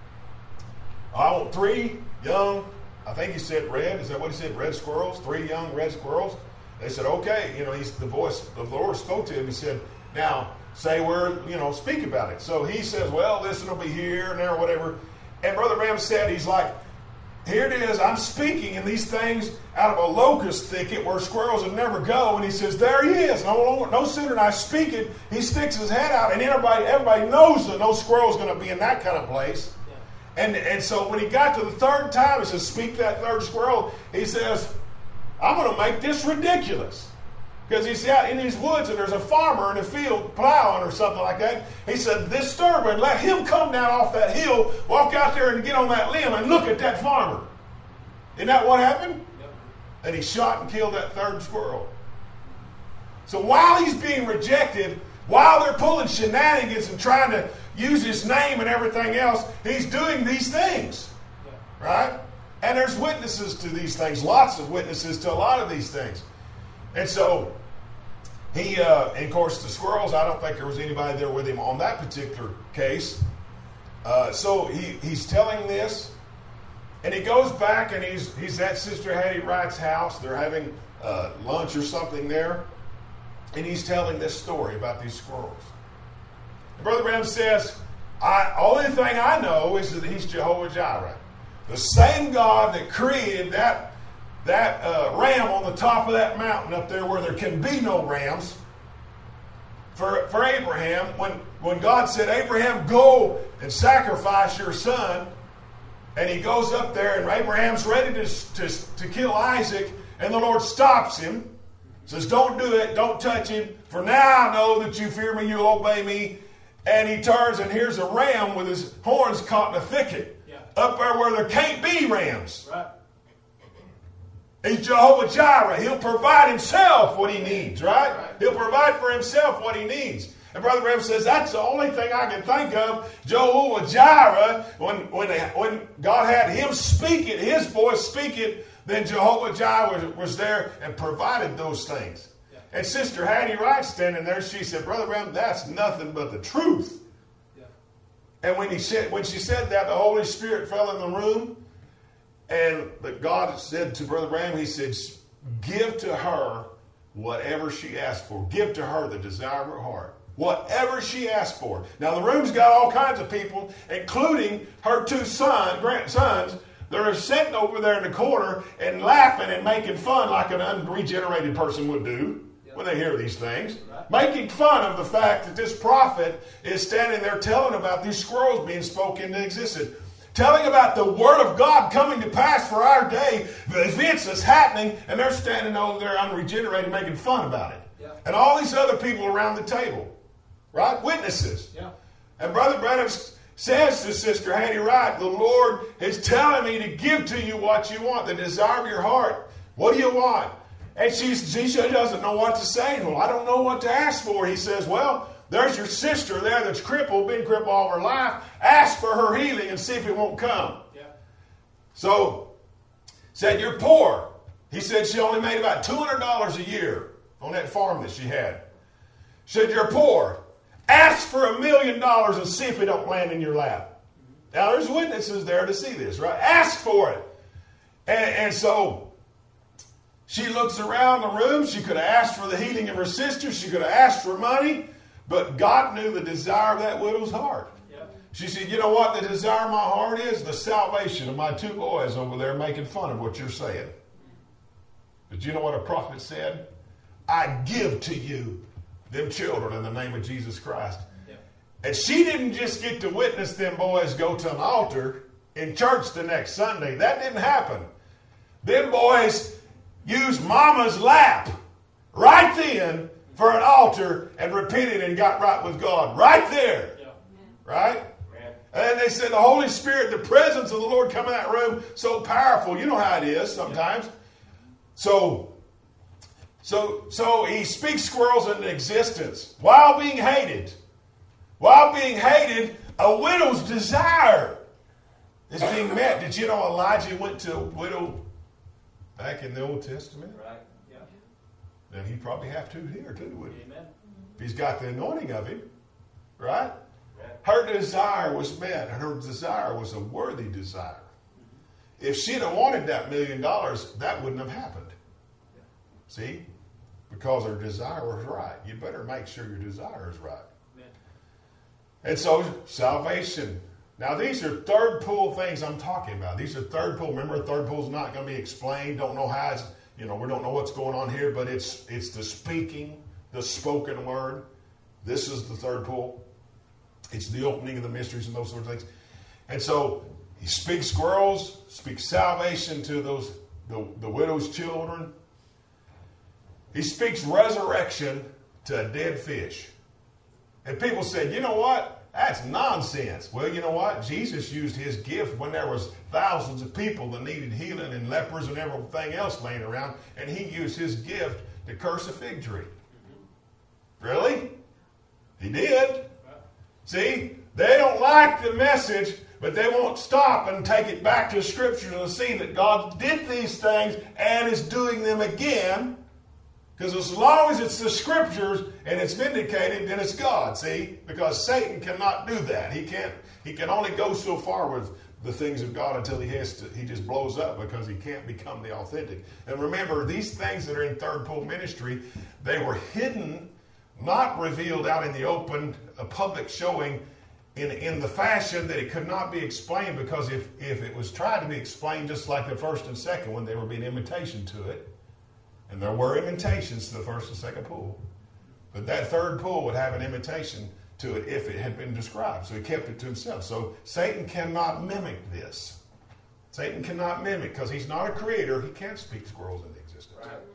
A: I want 3 young, I think he said red. Is that what he said? Red squirrels? 3 young red squirrels? They said, okay. The voice of the Lord spoke to him. He said, now, say where, speak about it. So he says, well, this will be here and there or whatever. And Brother Branham said, he's like, here it is. I'm speaking in these things out of a locust thicket where squirrels would never go. And he says, there he is. No sooner than I speak it, he sticks his head out. And everybody knows that no squirrel's going to be in that kind of place. Yeah. And so when he got to the third time, he says, speak that third squirrel. He says, I'm going to make this ridiculous. Because he's out in these woods and there's a farmer in the field plowing or something like that. He said, disturb him, let him come down off that hill, walk out there and get on that limb and look at that farmer. Isn't that what happened? Yep. And he shot and killed that third squirrel. So while he's being rejected, while they're pulling shenanigans and trying to use his name and everything else, he's doing these things. Yep. Right? And there's witnesses to these things, lots of witnesses to a lot of these things. And so he, and of course the squirrels, I don't think there was anybody there with him on that particular case. So he's telling this, and he goes back and he's at Sister Hattie Wright's house. They're having lunch or something there. And he's telling this story about these squirrels. And Brother Branham says, only thing I know is that he's Jehovah Jireh. The same God that created that ram on the top of that mountain up there where there can be no rams. For Abraham, when God said, Abraham, go and sacrifice your son, and he goes up there and Abraham's ready to kill Isaac, and the Lord stops him, says, don't do it, don't touch him, for now I know that you fear me, you'll obey me, And he turns, and here's a ram with his horns caught in a thicket. Yeah. Up there where there can't be rams.
B: Right.
A: He's Jehovah Jireh. He'll provide himself what he needs, right? He'll provide for himself what he needs. And Brother Branham says that's the only thing I can think of. Jehovah Jireh, when God had him speak it, his voice speak it, then Jehovah Jireh was there and provided those things. Yeah. And Sister Hattie Wright standing there, she said, Brother Branham, that's nothing but the truth. Yeah. And when she said that, the Holy Spirit fell in the room. And God said to Brother Branham, he said, give to her whatever she asked for. Give to her the desire of her heart. Whatever she asked for. Now, the room's got all kinds of people, including her two grandsons. They're sitting over there in the corner and laughing and making fun like an unregenerated person would do when they hear these things. Making fun of the fact that this prophet is standing there telling about these squirrels being spoken into existence. Telling about the Word of God coming to pass for our day, the events that's happening, and they're standing over there unregenerated making fun about it. Yeah. And all these other people around the table, right? Witnesses. Yeah. And Brother Branham says to Sister Hattie Wright, the Lord is telling me to give to you what you want, the desire of your heart. What do you want? And she doesn't know what to say. Well, I don't know what to ask for. He says, well, there's your sister there that's crippled, been crippled all her life. Ask for her healing and see if it won't come. Yeah. So, said, you're poor. He said she only made about $200 a year on that farm that she had. Said, you're poor. Ask for $1 million and see if it don't land in your lap. Now, there's witnesses there to see this, right? Ask for it. And so, she looks around the room. She could have asked for the healing of her sister. She could have asked for money. But God knew the desire of that widow's heart. Yep. She said, you know what the desire of my heart is? The salvation of my two boys over there making fun of what you're saying. But you know what a prophet said? I give to you them children in the name of Jesus Christ. Yep. And she didn't just get to witness them boys go to an altar in church the next Sunday. That didn't happen. Them boys used Mama's lap right then for an altar and repented and got right with God. Right there. Yeah. Right? Man. And they said the Holy Spirit, the presence of the Lord come in that room, so powerful. You know how it is sometimes. Yeah. So he speaks squirrels into existence while being hated. While being hated, a widow's desire is being met. Did you know Elijah went to a widow back in the Old Testament? Right. Then he'd probably have to here too, wouldn't he? Amen. If he's got the anointing of him, right? Yeah. Her desire was met, and her desire was a worthy desire. Mm-hmm. If she'd have wanted that $1 million, that wouldn't have happened. Yeah. See? Because her desire was right. You better make sure your desire is right. Yeah. And so, salvation. Now, these are third pool things I'm talking about. These are third pool. Remember, third pool is not going to be explained. Don't know how it's... we don't know what's going on here, but it's the speaking, the spoken word. This is the third pool. It's the opening of the mysteries and those sorts of things. And so he speaks squirrels, speaks salvation to the widow's children. He speaks resurrection to a dead fish. And people said, you know what? That's nonsense. Well, you know what? Jesus used his gift when there was thousands of people that needed healing and lepers and everything else laying around, and he used his gift to curse a fig tree. Really? He did. See? They don't like the message, but they won't stop and take it back to Scripture to see that God did these things and is doing them again. Because as long as it's the Scriptures and it's vindicated, then it's God, see? Because Satan cannot do that. He can only go so far with the things of God until he just blows up because he can't become the authentic. And remember, these things that are in third pool ministry, they were hidden, not revealed out in the open, a public showing in the fashion that it could not be explained, because if it was tried to be explained just like the first and second one, there would be an imitation to it. And there were imitations to the first and second pool. But that third pool would have an imitation to it if it had been described. So he kept it to himself. So Satan cannot mimic this. Satan cannot mimic, because he's not a creator. He can't speak squirrels into existence. Right.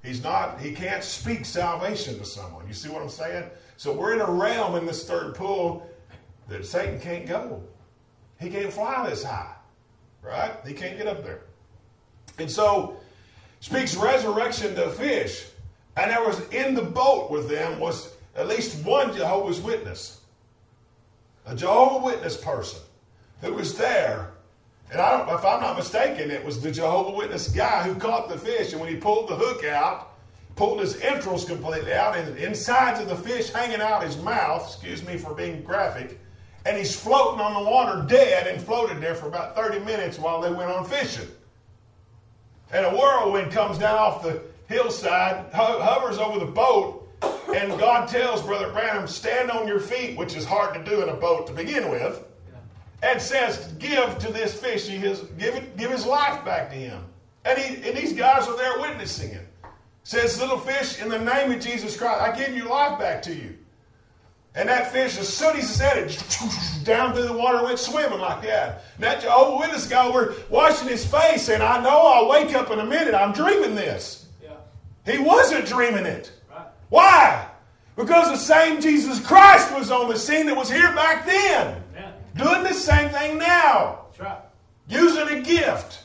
A: He can't speak salvation to someone. You see what I'm saying? So we're in a realm in this third pool that Satan can't go. He can't fly this high. Right? He can't get up there. And so, speaks resurrection to fish. And there was in the boat with them was at least one Jehovah's Witness. A Jehovah's Witness person who was there. And if I'm not mistaken, it was the Jehovah's Witness guy who caught the fish. And when he pulled the hook out, pulled his entrails completely out, and the insides of the fish hanging out his mouth, excuse me for being graphic, and he's floating on the water dead and floated there for about 30 minutes while they went on fishing. And a whirlwind comes down off the hillside, hovers over the boat, and God tells Brother Branham, stand on your feet, which is hard to do in a boat to begin with, and says, give to this fish, give his life back to him. And these guys are there witnessing it. Says, little fish, in the name of Jesus Christ, I give your life back to you. And that fish, as soon as he said it, down through the water, went swimming like that. And that Jehovah's Witness guy, we're washing his face, and I know I'll wake up in a minute. I'm dreaming this. Yeah. He wasn't dreaming it. Right. Why? Because the same Jesus Christ was on the scene that was here back then. Yeah. Doing the same thing now. That's right. Using a gift.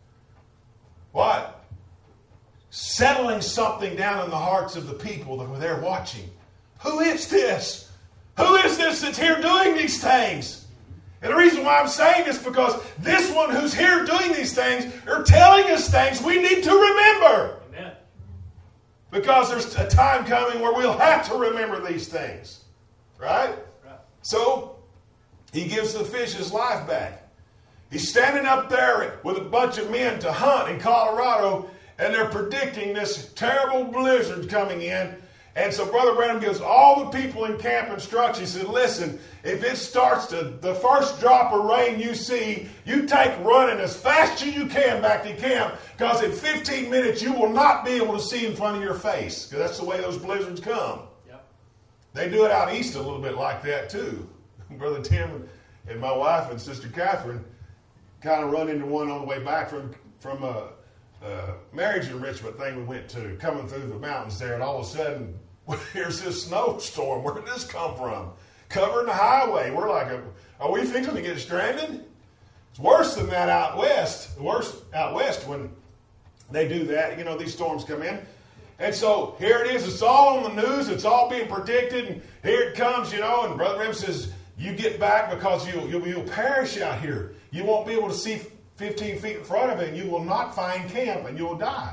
A: What? Settling something down in the hearts of the people that were there watching. Who is this? Who is this that's here doing these things? And the reason why I'm saying this is because this one who's here doing these things are telling us things we need to remember. Amen. Because there's a time coming where we'll have to remember these things. Right? So, he gives the fish his life back. He's standing up there with a bunch of men to hunt in Colorado, and they're predicting this terrible blizzard coming in. And so Brother Branham gives all the people in camp instructions. He said, listen, if it starts the first drop of rain you see, you take running as fast as you can back to camp, because in 15 minutes you will not be able to see in front of your face, because that's the way those blizzards come. Yep. They do it out east a little bit like that too. Brother Tim and my wife and Sister Catherine kind of run into one on the way back from a marriage enrichment thing we went to, coming through the mountains there, and all of a sudden, here's this snowstorm. Where did this come from? Covering the highway. We're like, are we fixing to get stranded? It's worse than that out west. Worse out west when they do that. You know, these storms come in. And so here it is. It's all on the news. It's all being predicted. And here it comes, you know. And Brother Branham says, you get back because you'll perish out here. You won't be able to see 15 feet in front of it, and you will not find camp, and you will die.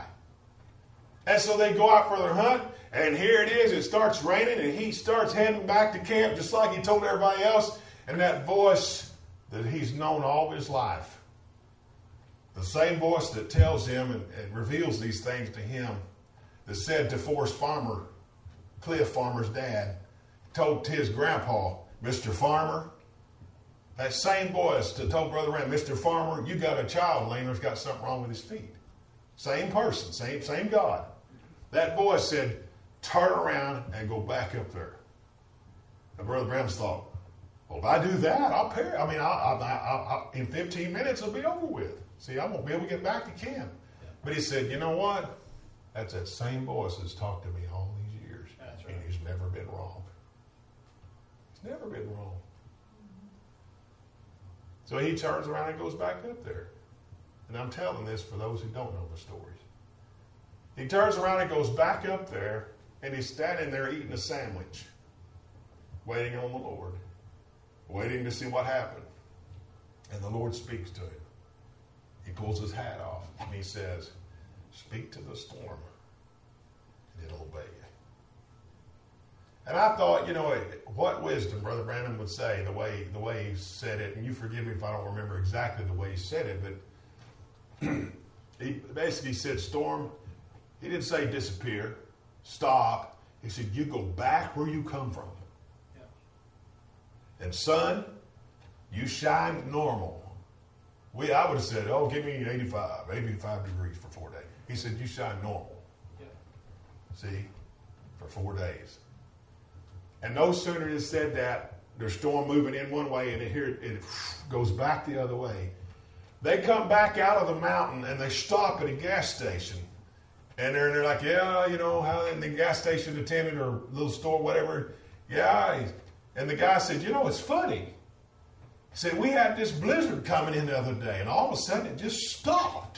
A: And so they go out for their hunt, and here it is. It starts raining, and he starts heading back to camp just like he told everybody else. And that voice that he's known all his life, the same voice that tells him and reveals these things to him, that said to Forrest Farmer, Cliff Farmer's dad, told his grandpa, Mr. Farmer, that same voice that told Brother Branham, Mr. Farmer, you got a child laying there's got something wrong with his feet. Same person, same God. That voice said, turn around and go back up there. And Brother Branham's thought, well, if I do that, I'll perish. I mean, I'll, in 15 minutes, it'll be over with. See, I won't be able to get back to camp. But he said, you know what? That's that same voice that's talked to me all these years. That's right. And he's never been wrong. He's never been wrong. So he turns around and goes back up there. And I'm telling this for those who don't know the stories. He turns around and goes back up there, and he's standing there eating a sandwich, waiting on the Lord, waiting to see what happened. And the Lord speaks to him. He pulls his hat off, and he says, speak to the storm, and it'll obey you. And I thought, you know, what wisdom Brother Branham would say, the way he said it, and you forgive me if I don't remember exactly the way he said it, but he basically said, storm, he didn't say disappear, stop. He said, you go back where you come from. Yeah. And sun, you shine normal. I would have said, oh, give me 85 degrees for 4 days. He said, you shine normal. Yeah. See, for 4 days. And no sooner is said that, there's storm moving in one way, and it goes back the other way. They come back out of the mountain, and they stop at a gas station. And they're like, yeah, you know, how in the gas station attendant or little store, whatever. Yeah. And the guy said, you know, it's funny. He said, we had this blizzard coming in the other day, and all of a sudden it just stopped.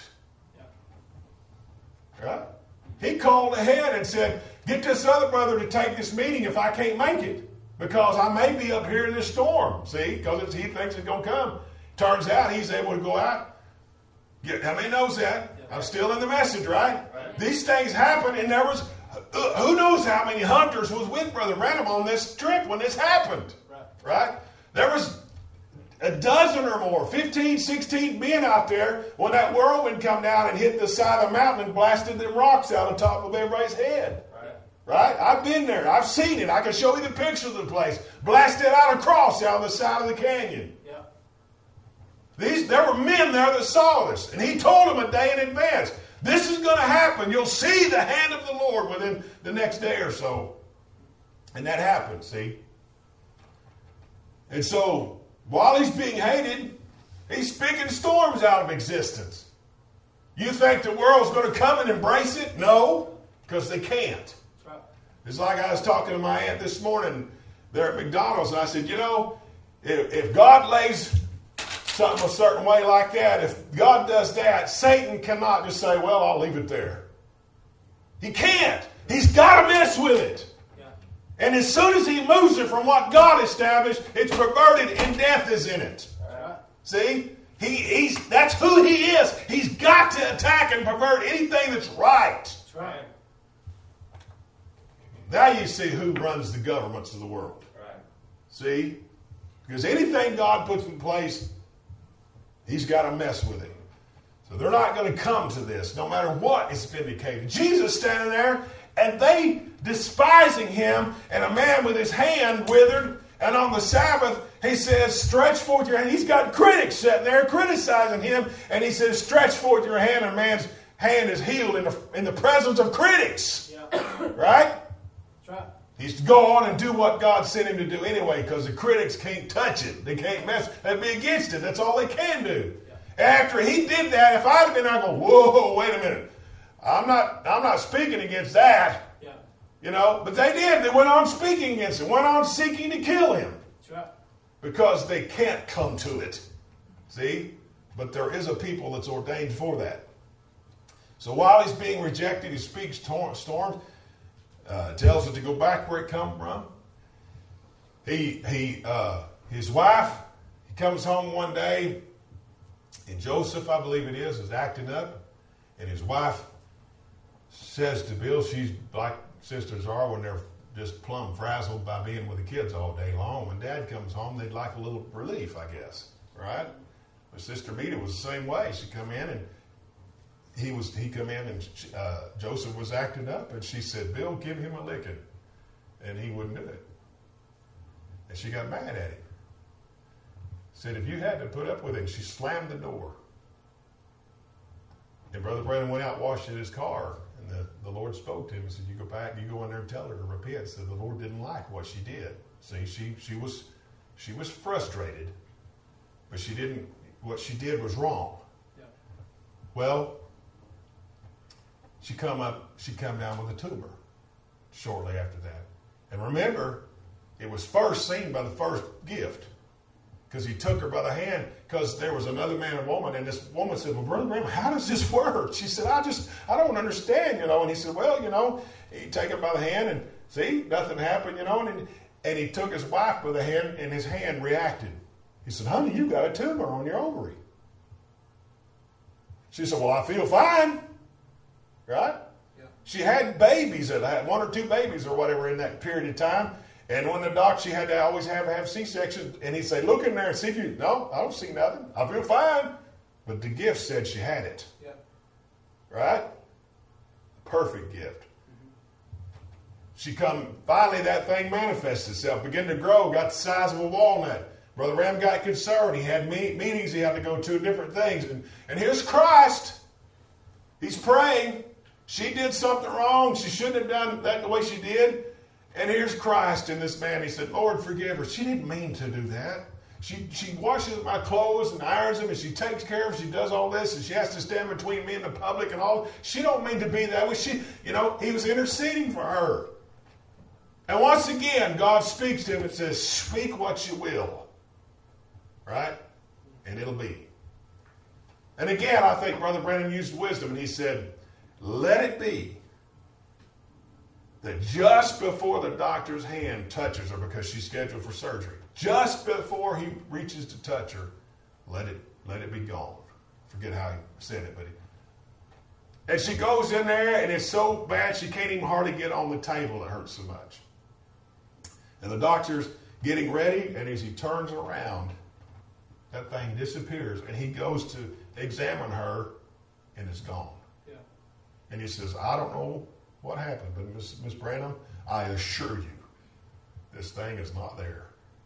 A: Yeah. Right? He called ahead and said, get this other brother to take this meeting if I can't make it, because I may be up here in this storm. See, because he thinks it's going to come. Turns out he's able to go out. How many knows that? I'm still in the message, right? These things happen, and there was, who knows how many hunters was with Brother Branham on this trip when this happened, right? There was a dozen or more, 15, 16 men out there when that whirlwind come down and hit the side of the mountain and blasted them rocks out on top of everybody's head. Right? I've been there. I've seen it. I can show you the picture of the place. Blasted out across down the side of the canyon. There were men there that saw this. And he told them a day in advance. This is going to happen. You'll see the hand of the Lord within the next day or so. And that happened, see? And so, while he's being hated, he's speaking storms out of existence. You think the world's going to come and embrace it? No, because they can't. It's like I was talking to my aunt this morning there at McDonald's, and I said, you know, if God lays something a certain way like that, if God does that, Satan cannot just say, well, I'll leave it there. He can't. He's got to mess with it. Yeah. And as soon as he moves it from what God established, it's perverted and death is in it. Right. See? That's who he is. He's got to attack and pervert anything that's right. That's right. Now you see who runs the governments of the world. Right. See? Because anything God puts in place, he's got to mess with it. So they're not going to come to this, no matter what is vindicated. Jesus standing there, and they despising him, and a man with his hand withered, and on the Sabbath, he says, stretch forth your hand. He's got critics sitting there criticizing him, and he says, stretch forth your hand, and a man's hand is healed in the presence of critics. Yeah. Right? That's right. He's to go on and do what God sent him to do anyway, because the critics can't touch it. They can't mess. They'd be against it. That's all they can do. Yeah. After he did that, if I'd have been there, I'd go, whoa, wait a minute. I'm not speaking against that. Yeah. You know, but they did. They went on speaking against him, went on seeking to kill him. That's right. Because they can't come to it. See? But there is a people that's ordained for that. So while he's being rejected, he speaks storms. Tells it to go back where it come from. His wife, he comes home one day, and Joseph, I believe it is acting up, and his wife says to Bill, she's like sisters are when they're just plumb frazzled by being with the kids all day long. When Dad comes home, they'd like a little relief, I guess, right? But Sister Mita was the same way. She come in and he come in and Joseph was acting up, and she said, Bill, give him a licking. And he wouldn't do it. And she got mad at him. Said, if you had to put up with it, she slammed the door. And Brother Branham went out and washed in his car, and the Lord spoke to him and said, you go back, you go in there and tell her to repent. Said the Lord didn't like what she did. See, she was frustrated, but what she did was wrong. Yeah. Well, she come down with a tumor shortly after that. And remember, it was first seen by the first gift, because he took her by the hand, because there was another man and woman, and this woman said, well, Brother Branham, how does this work? She said, I don't understand, and he said, well, he take her by the hand, and see, nothing happened, and he took his wife by the hand, and his hand reacted. He said, honey, you got a tumor on your ovary. She said, well, I feel fine. Right? Yeah. She had babies, one or two babies or whatever in that period of time. And when the doctor, she had to always have C-section. And he'd say, look in there and see if you, no, I don't see nothing. I feel fine. But the gift said she had it. Yeah. Right? Perfect gift. Mm-hmm. Finally that thing manifested itself, began to grow, got the size of a walnut. Brother Ram got concerned. He had meetings he had to go to, different things. And here's Christ. He's praying. She did something wrong. She shouldn't have done that the way she did. And here's Christ in this man. He said, Lord, forgive her. She didn't mean to do that. She washes my clothes and irons them, and she takes care of them. She does all this, and she has to stand between me and the public and all. She don't mean to be that way. He was interceding for her. And once again, God speaks to him and says, speak what you will. Right? And it'll be. And again, I think Brother Branham used wisdom, and he said, let it be that just before the doctor's hand touches her, because she's scheduled for surgery, just before he reaches to touch her, let it be gone. Forget how he said it, and she goes in there, and it's so bad she can't even hardly get on the table. It hurts so much. And the doctor's getting ready, and as he turns around, that thing disappears, and he goes to examine her, and it's gone. Yeah. And he says, I don't know what happened, but Miss Branham, I assure you, this thing is not there.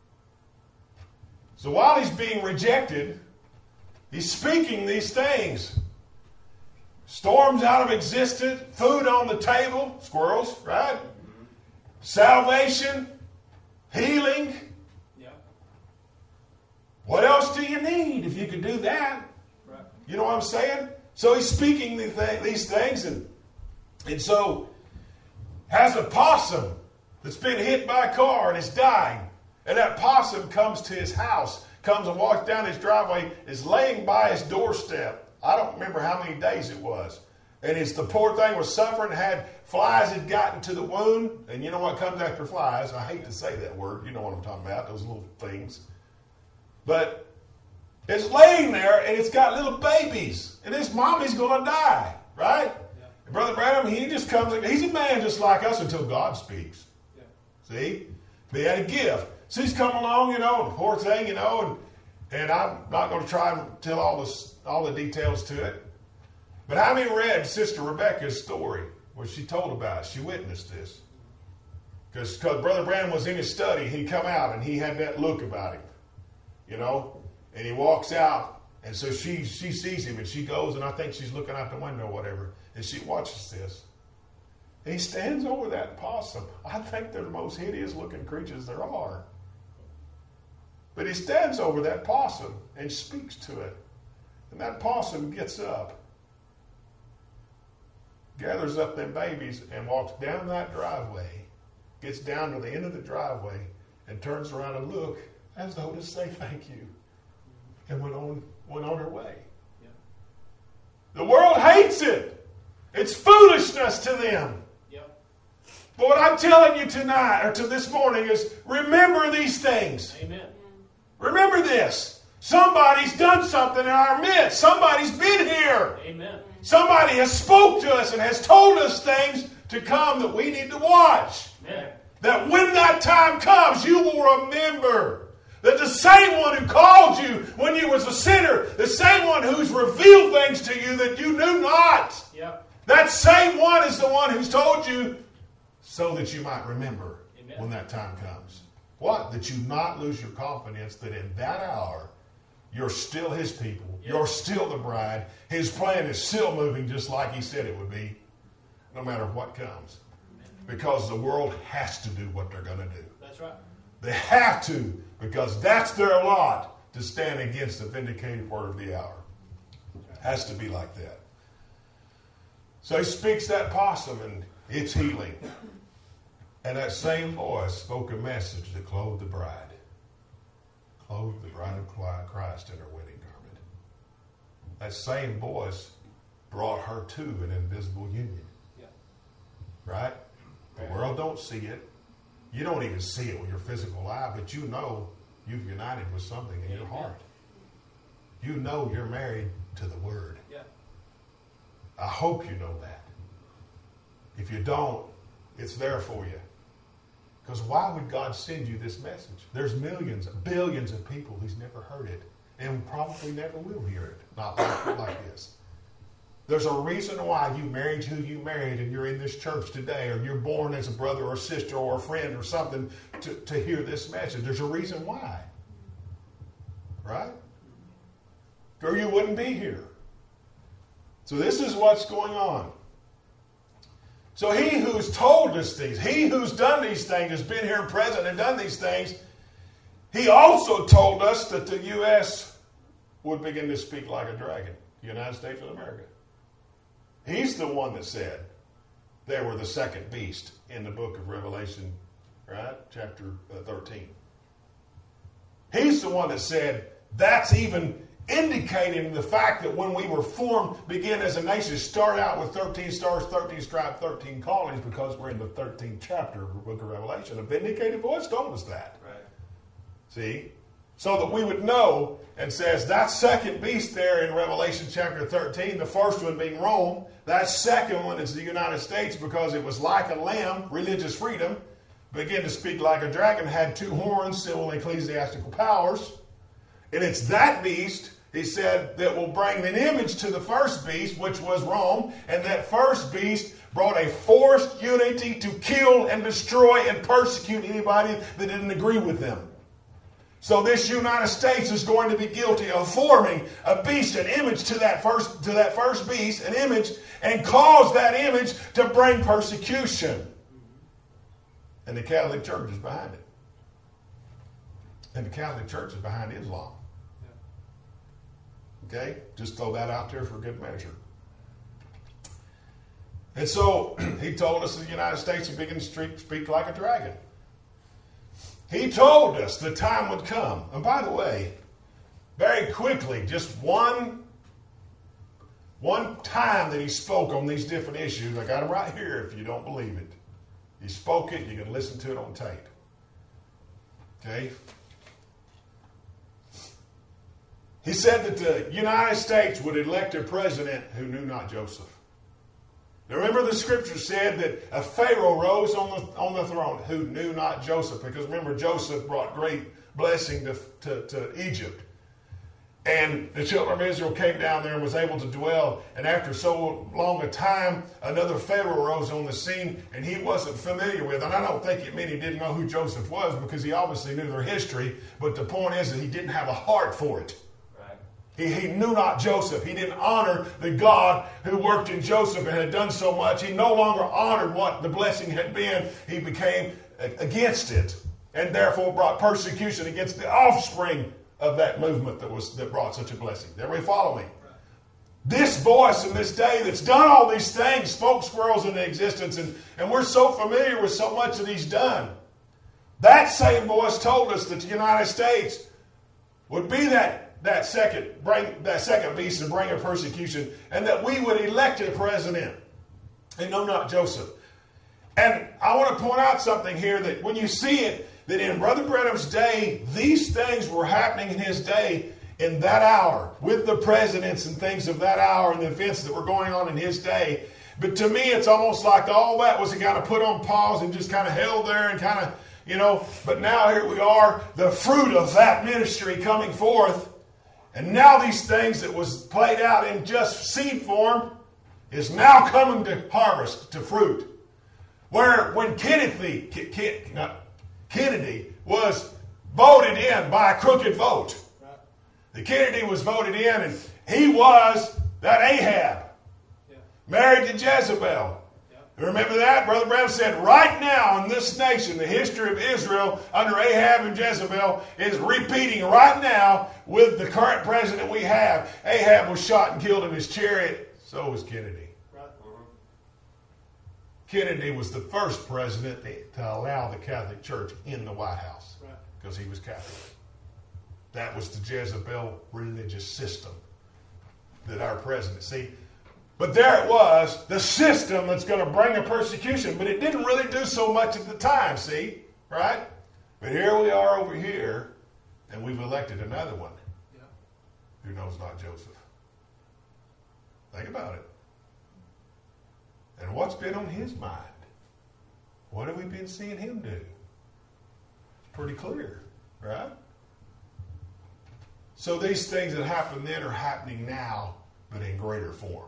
A: So while he's being rejected, he's speaking these things. Storms out of existence, food on the table, squirrels, right? Mm-hmm. Salvation, healing. Yeah. What else do you need if you could do that? Right. You know what I'm saying? So he's speaking these things, and so has a possum that's been hit by a car and is dying. And that possum comes to his house, comes and walks down his driveway, is laying by his doorstep. I don't remember how many days it was. And the poor thing was suffering, flies had gotten to the wound. And you know what comes after flies? I hate to say that word. You know what I'm talking about, those little things. But it's laying there, and it's got little babies. And his mommy's going to die, right? Yeah. And Brother Branham, he just comes, he's a man just like us until God speaks. Yeah. See? He had a gift. So he's come along, the poor thing, and I'm not going to try and tell all the details to it. But how many read Sister Rebecca's story where she told about it? She witnessed this. Because Brother Branham was in his study, he'd come out, and he had that look about him, and he walks out, and so she sees him, and she goes, and I think she's looking out the window or whatever, and she watches this. And he stands over that possum. I think they're the most hideous looking creatures there are. But he stands over that possum and speaks to it. And that possum gets up, gathers up them babies, and walks down that driveway, gets down to the end of the driveway, and turns around and look as though to say thank you, and went on her way. Yeah. The world hates it. It's foolishness to them. Yeah. But what I'm telling you tonight, or to this morning, is remember these things. Amen. Remember this. Somebody's done something in our midst. Somebody's been here. Amen. Somebody has spoke to us and has told us things to come that we need to watch. Amen. That when that time comes, you will remember that the same one who called you when you was a sinner, the same one who's revealed things to you that you knew not, yep. That same one is the one who's told you so that you might remember. Amen. When that time comes. What? That you not lose your confidence that in that hour, you're still his people. Yep. You're still the bride. His plan is still moving just like he said it would be, no matter what comes. Amen. Because the world has to do what they're going to do. That's right. They have to, because that's their lot to stand against the vindicated word of the hour. Right. Has to be like that. So he speaks that possum, and it's healing. And that same voice spoke a message to clothe the bride. Clothe the bride of Christ in her wedding garment. That same voice brought her to an invisible union. Yeah. Right? The world don't see it. You don't even see it with your physical eye, but you know you've united with something in your heart. You know you're married to the Word. Yeah. I hope you know that. If you don't, it's there for you. Because why would God send you this message? There's millions, billions of people who's never heard it and probably never will hear it. Not like this. There's a reason why you married who you married and you're in this church today, or you're born as a brother or sister or a friend or something to hear this message. There's a reason why. Right? Or you wouldn't be here. So this is what's going on. So he who's told us these, he who's done these things, has been here present and done these things, He also told us that the U.S. would begin to speak like a dragon, the United States of America. He's the one that said they were the second beast in the book of Revelation, right? Chapter 13. He's the one that said that's even indicating the fact that when we were formed, begin as a nation, start out with 13 stars, 13 stripes, 13 callings, because we're in the 13th chapter of the book of Revelation. A vindicated voice told us that.
B: Right.
A: See? So that we would know, and says that second beast there in Revelation chapter 13, the first one being Rome, that second one is the United States, because it was like a lamb, religious freedom, began to speak like a dragon, had two horns, civil and ecclesiastical powers. And it's that beast, he said, that will bring an image to the first beast, which was Rome. And that first beast brought a forced unity to kill and destroy and persecute anybody that didn't agree with them. So this United States is going to be guilty of forming a beast, an image to that first beast, an image, and cause that image to bring persecution. And the Catholic Church is behind it. And the Catholic Church is behind Islam. Okay? Just throw that out there for good measure. And so he told us the United States would begin to speak like a dragon. He told us the time would come. And by the way, very quickly, just one time that he spoke on these different issues, I got it right here if you don't believe it. He spoke it, you can listen to it on tape. Okay? He said that the United States would elect a president who knew not Joseph. Now remember, the scripture said that a Pharaoh rose on the throne who knew not Joseph, because remember, Joseph brought great blessing to Egypt. And the children of Israel came down there and was able to dwell. And after so long a time, another Pharaoh rose on the scene, and he wasn't familiar with. And I don't think it meant he didn't know who Joseph was, because he obviously knew their history. But the point is that he didn't have a heart for it. He knew not Joseph. He didn't honor the God who worked in Joseph and had done so much. He no longer honored what the blessing had been. He became against it, and therefore brought persecution against the offspring of that movement that brought such a blessing. Everybody follow me? This voice in this day that's done all these things spoke squirrels into existence, and we're so familiar with so much that he's done. That same voice told us that the United States would be that second beast to bring a persecution, and that we would elect a president. And no, not Joseph. And I want to point out something here, that when you see it, that in Brother Branham's day, these things were happening in his day in that hour, with the presidents and things of that hour and the events that were going on in his day. But to me, it's almost like all that was kind of put on pause and just kind of held there and kind of, but now here we are, the fruit of that ministry coming forth. And now these things that was played out in just seed form is now coming to harvest, to fruit. Where when Kennedy was voted in by a crooked vote. The Kennedy was voted in, and he was that Ahab, married to Jezebel. Remember that? Brother Branham said, right now in this nation, the history of Israel under Ahab and Jezebel is repeating right now with the current president we have. Ahab was shot and killed in his chariot. So was Kennedy. Right. Kennedy was the first president to allow the Catholic Church in the White House, because he was Catholic. That was the Jezebel religious system that our president, but there it was, the system that's going to bring a persecution. But it didn't really do so much at the time, right? But here we are over here, and we've elected another one who knows not Joseph. Think about it. And what's been on his mind? What have we been seeing him do? It's pretty clear, right? So these things that happened then are happening now, but in greater form.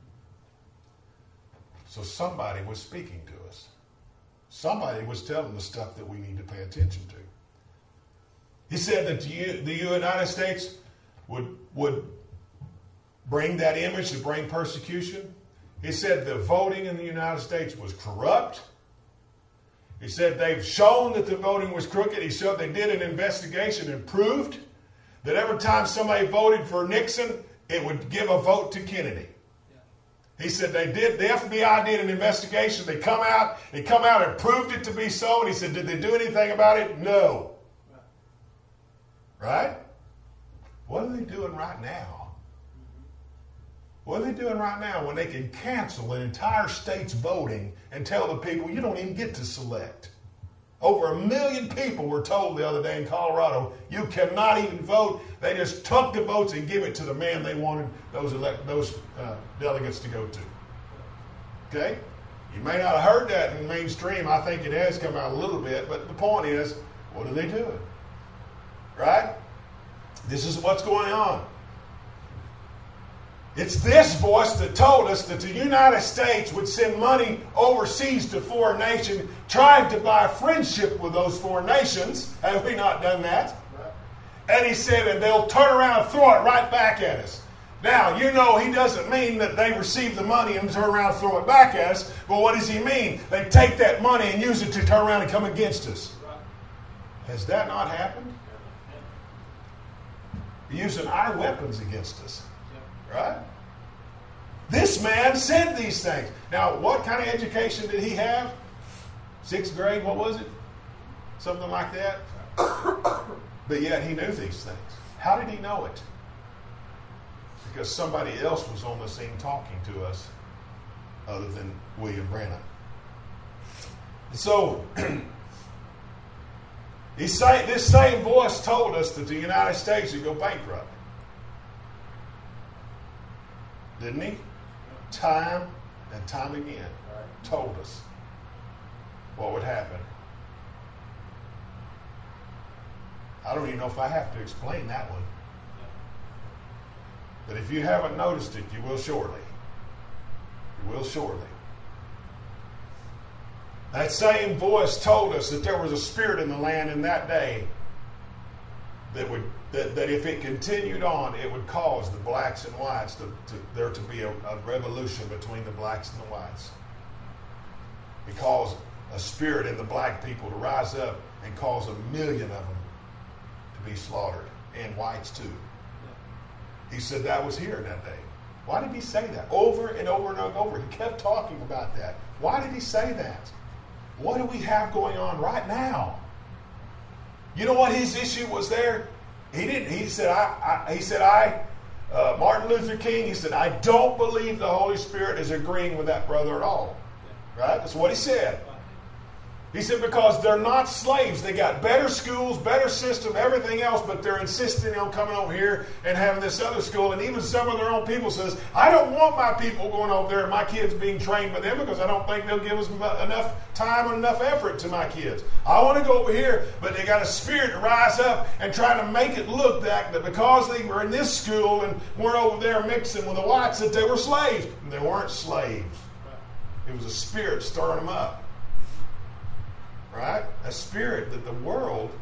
A: So somebody was speaking to us. Somebody was telling us stuff that we need to pay attention to. He said that the United States would bring that image to bring persecution. He said the voting in the United States was corrupt. He said they've shown that the voting was crooked. He showed they did an investigation and proved that every time somebody voted for Nixon, it would give a vote to Kennedy. He said the FBI did an investigation. They come out and proved it to be so. And he said, did they do anything about it? No. Right? What are they doing right now? What are they doing right now when they can cancel an entire state's voting and tell the people you don't even get to select? Over 1 million people were told the other day in Colorado, you cannot even vote. They just took the votes and give it to the man they wanted those delegates to go to. Okay? You may not have heard that in mainstream. I think it has come out a little bit. But the point is, what are they doing? Right? This is what's going on. It's this voice that told us that the United States would send money overseas to foreign nations, tried to buy friendship with those foreign nations. Have we not done that? Right. And he said, and they'll turn around and throw it right back at us. Now, you know he doesn't mean that they receive the money and turn around and throw it back at us, but what does he mean? They take that money and use it to turn around and come against us. Right. Has that not happened? Using our weapons against us. Right? This man said these things. Now, what kind of education did he have? 6th grade, what was it? Something like that? But yet he knew these things. How did he know it? Because somebody else was on the scene talking to us other than William Branham. So, this same voice told us that the United States would go bankrupt. Didn't he? Time and time again told us what would happen. I don't even know if I have to explain that one. But if you haven't noticed it, you will shortly. You will shortly. That same voice told us that there was a spirit in the land in that day that if it continued on, it would cause the blacks and whites there to be a revolution between the blacks and the whites. It caused a spirit in the black people to rise up and cause 1 million of them to be slaughtered, and whites too. He said that was here in that day. Why did he say that? Over and over and over. He kept talking about that. Why did he say that? What do we have going on right now? You know what his issue was there? He said, Martin Luther King, he said, I don't believe the Holy Spirit is agreeing with that brother at all. Right? That's what he said. He said, because they're not slaves. They got better schools, better system, everything else, but they're insisting on coming over here and having this other school. And even some of their own people says, I don't want my people going over there and my kids being trained by them because I don't think they'll give us enough time and enough effort to my kids. I want to go over here, but they got a spirit to rise up and try to make it look that because they were in this school and we're over there mixing with the whites that they were slaves. And they weren't slaves. It was a spirit stirring them up. Right? A spirit that the world,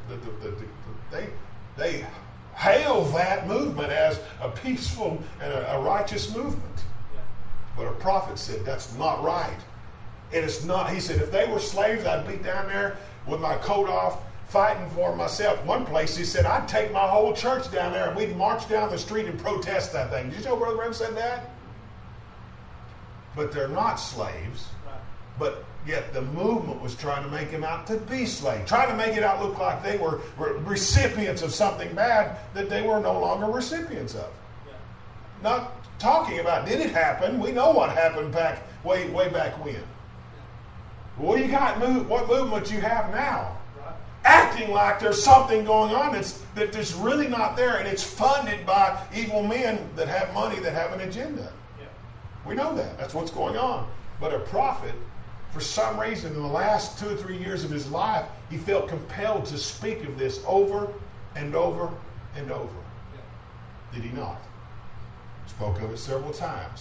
A: they hail that movement as a peaceful and a righteous movement. Yeah. But a prophet said that's not right. It is not. He said if they were slaves, I'd be down there with my coat off, fighting for myself. One place he said I'd take my whole church down there and we'd march down the street and protest that thing. Did you know Brother Branham said that? But they're not slaves. Right. But yet the movement was trying to make them out to be slaves, trying to make it out look like they were recipients of something bad that they were no longer recipients of. Yeah. Not talking about did it happen. We know what happened way back when. Yeah. Well, you got what movement you have now? Right. Acting like there's something going on that's really not there, and it's funded by evil men that have money that have an agenda. Yeah. We know that. That's what's going on. But a prophet, for some reason, in the last 2 or 3 years of his life, he felt compelled to speak of this over and over and over. Yeah. Did he not? Spoke of it several times.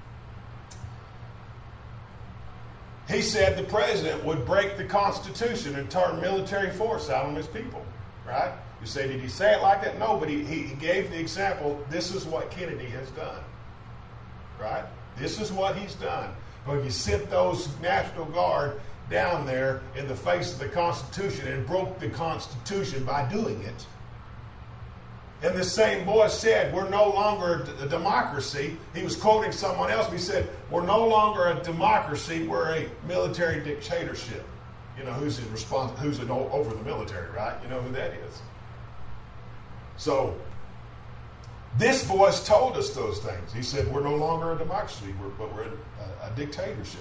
A: He said the president would break the Constitution and turn military force out on his people. Right? You say, did he say it like that? No, but he gave the example. This is what Kennedy has done. Right? This is what he's done. But if you sent those National Guard down there in the face of the Constitution and broke the Constitution by doing it. And this same voice said, we're no longer a democracy. He was quoting someone else. He said, we're no longer a democracy. We're a military dictatorship. You know, who's over the military, right? You know who that is. So, this voice told us those things. He said, we're no longer a democracy, but we're a dictatorship.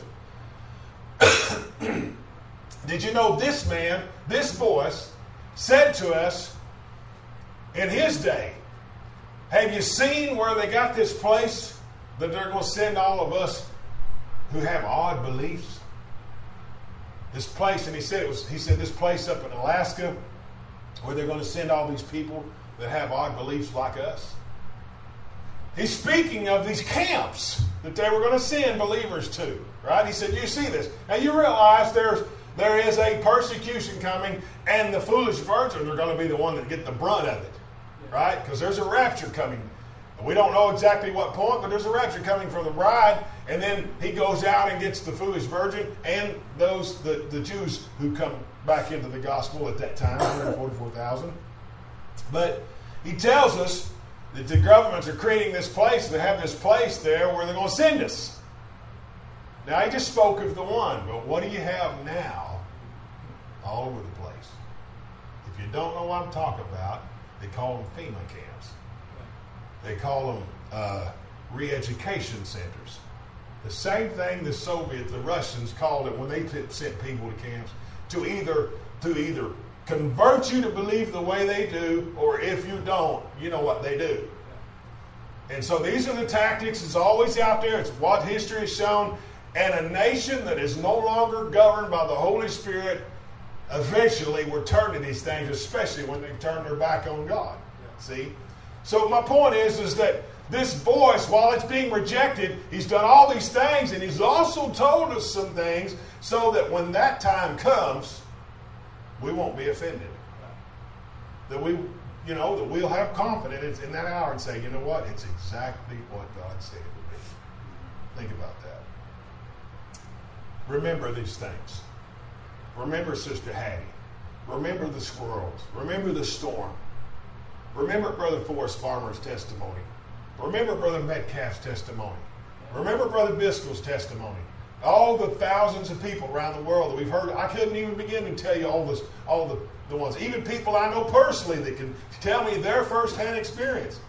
A: Did you know this man, this voice, said to us in his day, have you seen where they got this place that they're going to send all of us who have odd beliefs? This place, and he said this place up in Alaska where they're going to send all these people that have odd beliefs like us. He's speaking of these camps that they were going to send believers to, right? He said, you see this. Now you realize there is a persecution coming, and the foolish virgins are going to be the one that get the brunt of it, right? Because there's a rapture coming. We don't know exactly what point, but there's a rapture coming for the bride, and then he goes out and gets the foolish virgin and the Jews who come back into the gospel at that time, 144,000. But he tells us that the governments are creating this place. They have this place there where they're going to send us. Now, I just spoke of the one, but what do you have now all over the place? If you don't know what I'm talking about, they call them FEMA camps. They call them re-education centers. The same thing the Soviets, the Russians called it when they sent people to camps, to either convert you to believe the way they do, or if you don't, you know what they do. And so these are the tactics. It's always out there. It's what history has shown. And a nation that is no longer governed by the Holy Spirit eventually will turn to these things, especially when they turn their back on God. See? So my point is that this voice, while it's being rejected, he's done all these things, and he's also told us some things so that when that time comes, we won't be offended. That that we'll have confidence in that hour and say, you know what? It's exactly what God said it would be. Think about that. Remember these things. Remember Sister Hattie. Remember the squirrels. Remember the storm. Remember Brother Forrest Farmer's testimony. Remember Brother Metcalf's testimony. Remember Brother Biscoe's testimony. All the thousands of people around the world that we've heard. I couldn't even begin to tell you all the ones. Even people I know personally that can tell me their firsthand experience.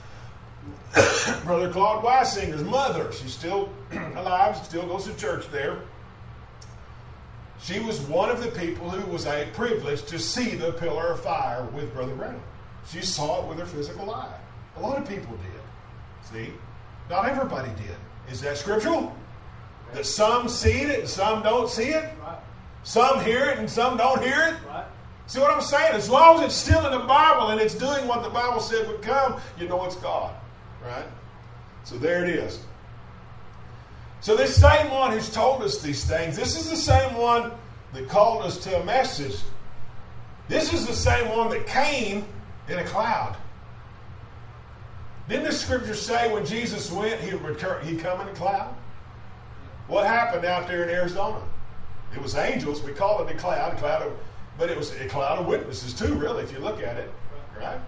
A: Brother Claude Weisinger's mother, she's still alive, still goes to church there. She was one of the people who was a privilege to see the pillar of fire with Brother Branham. She saw it with her physical eye. A lot of people did. See? Not everybody did. Is that scriptural? That some see it and some don't see it? Right. Some hear it and some don't hear it? Right. See what I'm saying? As long as it's still in the Bible and it's doing what the Bible said would come, you know it's God. Right? So there it is. So this same one who's told us these things, this is the same one that called us to a message. This is the same one that came in a cloud. Didn't the scripture say when Jesus went, he'd come in a cloud? What happened out there in Arizona? It was angels. We call it a cloud but it was a cloud of witnesses too, really, if you look at it. Right?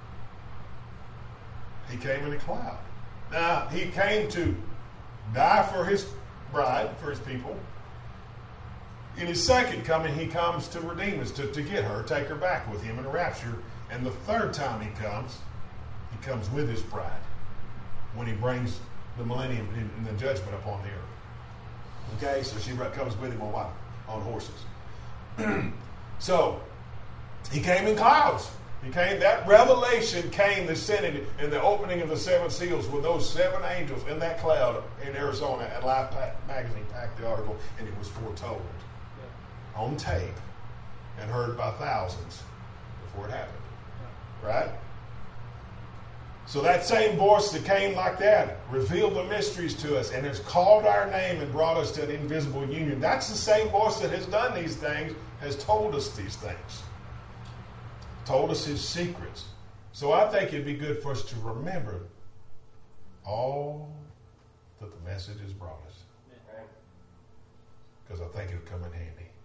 A: He came in a cloud. Now, he came to die for his bride, for his people. In his second coming, he comes to redeem us, to get her, take her back with him in a rapture. And the third time he comes with his bride when he brings the millennium and the judgment upon the earth. Okay, so she comes with him on horses. So, he came in clouds. That revelation came the sending and the opening of the seven seals with those seven angels in that cloud in Arizona. And Life magazine packed the article, and it was foretold on tape and heard by thousands before it happened. Right? So that same voice that came like that revealed the mysteries to us and has called our name and brought us to an invisible union. That's the same voice that has done these things, has told us these things. Told us his secrets. So I think it'd be good for us to remember all that the message has brought us. Because I think it'll come in handy.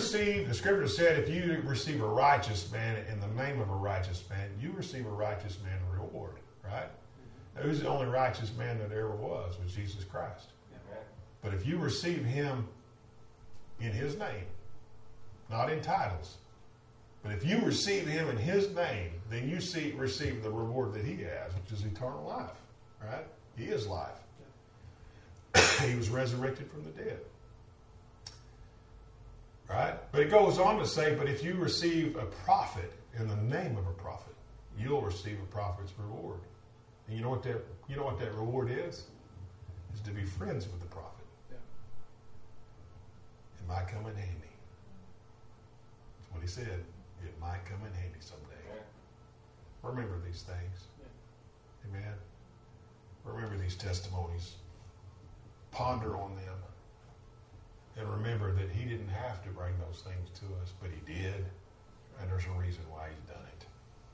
A: receive, the scripture said, if you receive a righteous man in the name of a righteous man, you receive a righteous man reward, right? Who's the only righteous man that ever was Jesus Christ. But if you receive him in his name, not in titles, but if you receive him in his name, then you receive the reward that he has, which is eternal life, right? He is life. He was resurrected from the dead. Right? But it goes on to say, but if you receive a prophet in the name of a prophet, you'll receive a prophet's reward. And you know what that reward is? Is to be friends with the prophet. Yeah. It might come in handy. That's what he said. It might come in handy someday. Yeah. Remember these things. Yeah. Amen. Remember these testimonies. Ponder on them. And remember that he didn't have to bring those things to us, but he did. And there's a reason why he's done it.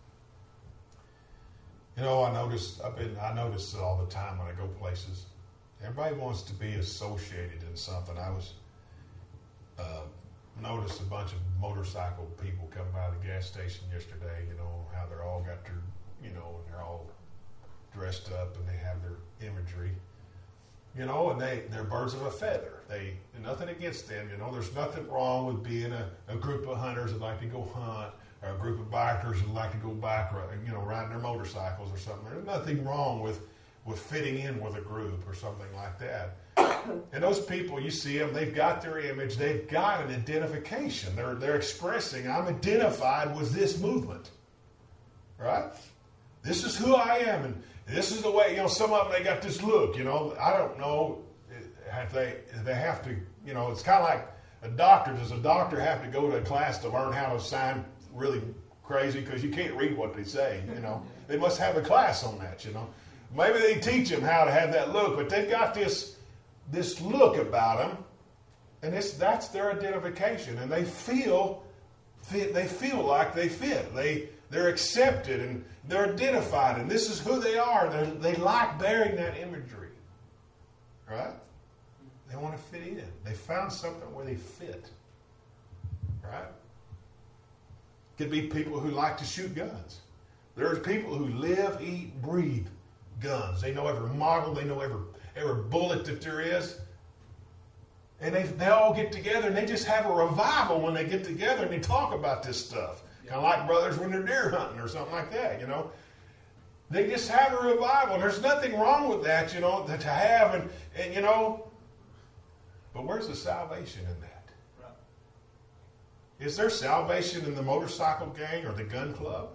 A: You know, I notice all the time when I go places, everybody wants to be associated in something. I was noticed a bunch of motorcycle people come by the gas station yesterday, you know, how they're all got their, you know, they're all dressed up and they have their imagery. You know, and they're birds of a feather. Nothing against them. You know, there's nothing wrong with being a group of hunters that like to go hunt, or a group of bikers that like to go bike, you know, riding their motorcycles or something. There's nothing wrong with fitting in with a group or something like that. And those people, you see them, they've got their image, they've got an identification. They're expressing, I'm identified with this movement. Right? This is who I am, and this is the way, you know, some of them, they got this look, you know. I don't know if they have to, you know, it's kind of like a doctor. Does a doctor have to go to a class to learn how to sign really crazy? Because you can't read what they say, you know. They must have a class on that, you know. Maybe they teach them how to have that look, but they've got this look about them, and that's their identification, and they feel like they fit. They're accepted and they're identified, and this is who they are. They like bearing that imagery, right? They want to fit in. They found something where they fit, right? Could be people who like to shoot guns. There's people who live, eat, breathe guns. They know every model. They know every bullet that there is. And they all get together, and they just have a revival when they get together and they talk about this stuff. Kind of like brothers when they're deer hunting or something like that, you know. They just have a revival. And there's nothing wrong with that, you know, to have. And you know, but where's the salvation in that? Right. Is there salvation in the motorcycle gang or the gun club?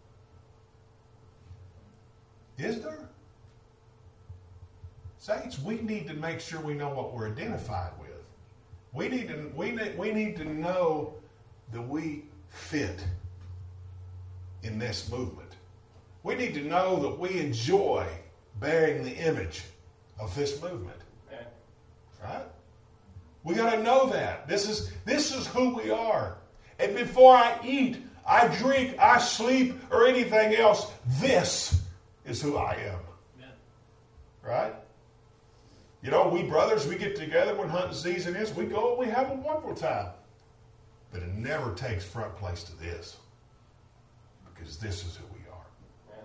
A: Is there? Saints, we need to make sure we know what we're identified with. We need to know that we fit in this movement. We need to know that we enjoy bearing the image of this movement. Okay. Right? We got to know that. This is who we are. And before I eat, I drink, I sleep, or anything else, this is who I am. Amen. Right? You know, we brothers, we get together when hunting season is. We go, we have a wonderful time. But it never takes front place to this. Because this is who we are. Yeah.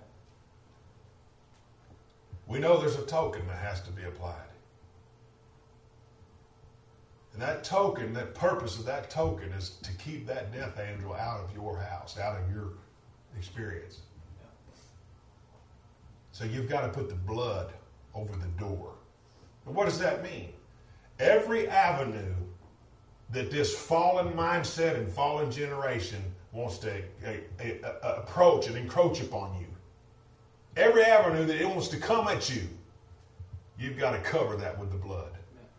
A: We know there's a token that has to be applied. And that token, that purpose of that token is to keep that death angel out of your house, out of your experience. Yeah. So you've got to put the blood over the door. And what does that mean? Every avenue that this fallen mindset and fallen generation wants to approach and encroach upon you, every avenue that it wants to come at you, you've got to cover that with the blood.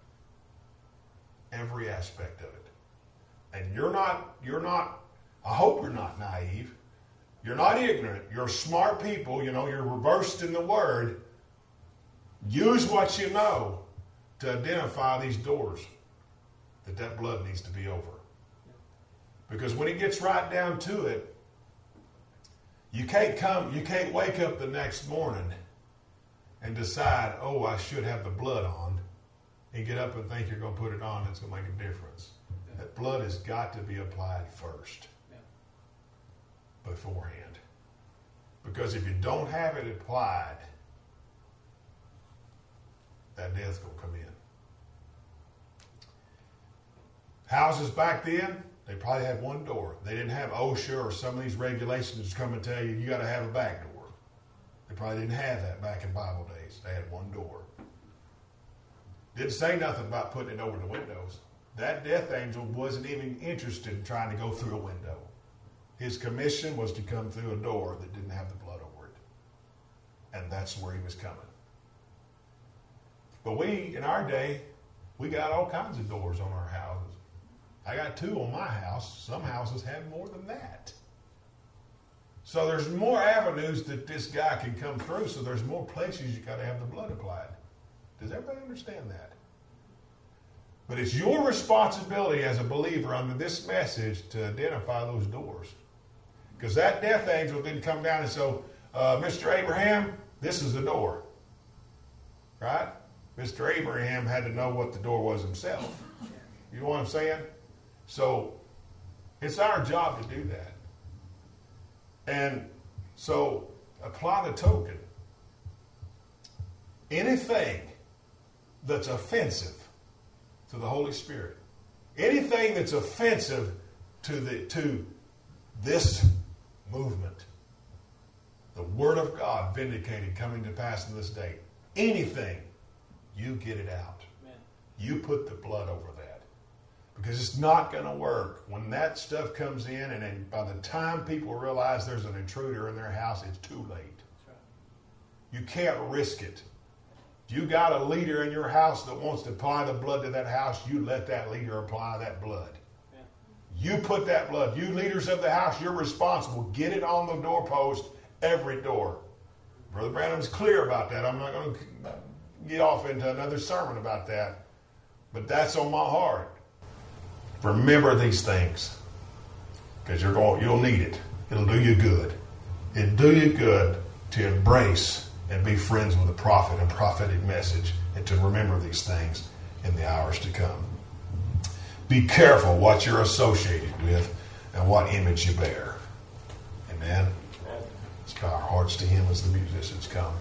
A: Every aspect of it. And you're not, I hope you're not naive. You're not ignorant. You're smart people. You know, you're versed in the Word. Use what you know to identify these doors that blood needs to be over. Because when it gets right down to it, you can't wake up the next morning and decide, oh, I should have the blood on, and get up and think you're going to put it on, it's going to make a difference. that blood has got to be applied first beforehand. Because if you don't have it applied, that death's going to come in. Houses back then, they probably had one door. They didn't have OSHA or some of these regulations come and tell you, you got to have a back door. They probably didn't have that back in Bible days. They had one door. Didn't say nothing about putting it over the windows. That death angel wasn't even interested in trying to go through a window. His commission was to come through a door that didn't have the blood over it. And that's where he was coming. But we, in our day, we got all kinds of doors on our houses. I got 2 on my house. Some houses have more than that. So there's more avenues that this guy can come through, so there's more places you got to have the blood applied. Does everybody understand that? But it's your responsibility as a believer under this message to identify those doors. Because that death angel didn't come down and say, Mr. Abraham, this is the door. Right? Mr. Abraham had to know what the door was himself. You know what I'm saying? So it's our job to do that. And so apply the token. Anything that's offensive to the Holy Spirit, anything that's offensive to this movement, the Word of God vindicated coming to pass in this day, anything, you get it out. Amen. You put the blood over that. Because it's not going to work. When that stuff comes in, and then by the time people realize there's an intruder in their house, it's too late. That's right. You can't risk it. If you got a leader in your house that wants to apply the blood to that house, you let that leader apply that blood. Yeah. You put that blood. You leaders of the house, you're responsible. Get it on the doorpost, every door. Brother Branham's clear about that. I'm not going to get off into another sermon about that. But that's on my heart. Remember these things, because you'll need it. It'll do you good. It'll do you good to embrace and be friends with a prophet and prophetic message, and to remember these things in the hours to come. Be careful what you're associated with and what image you bear. Amen. Let's bow our hearts to Him as the musicians come.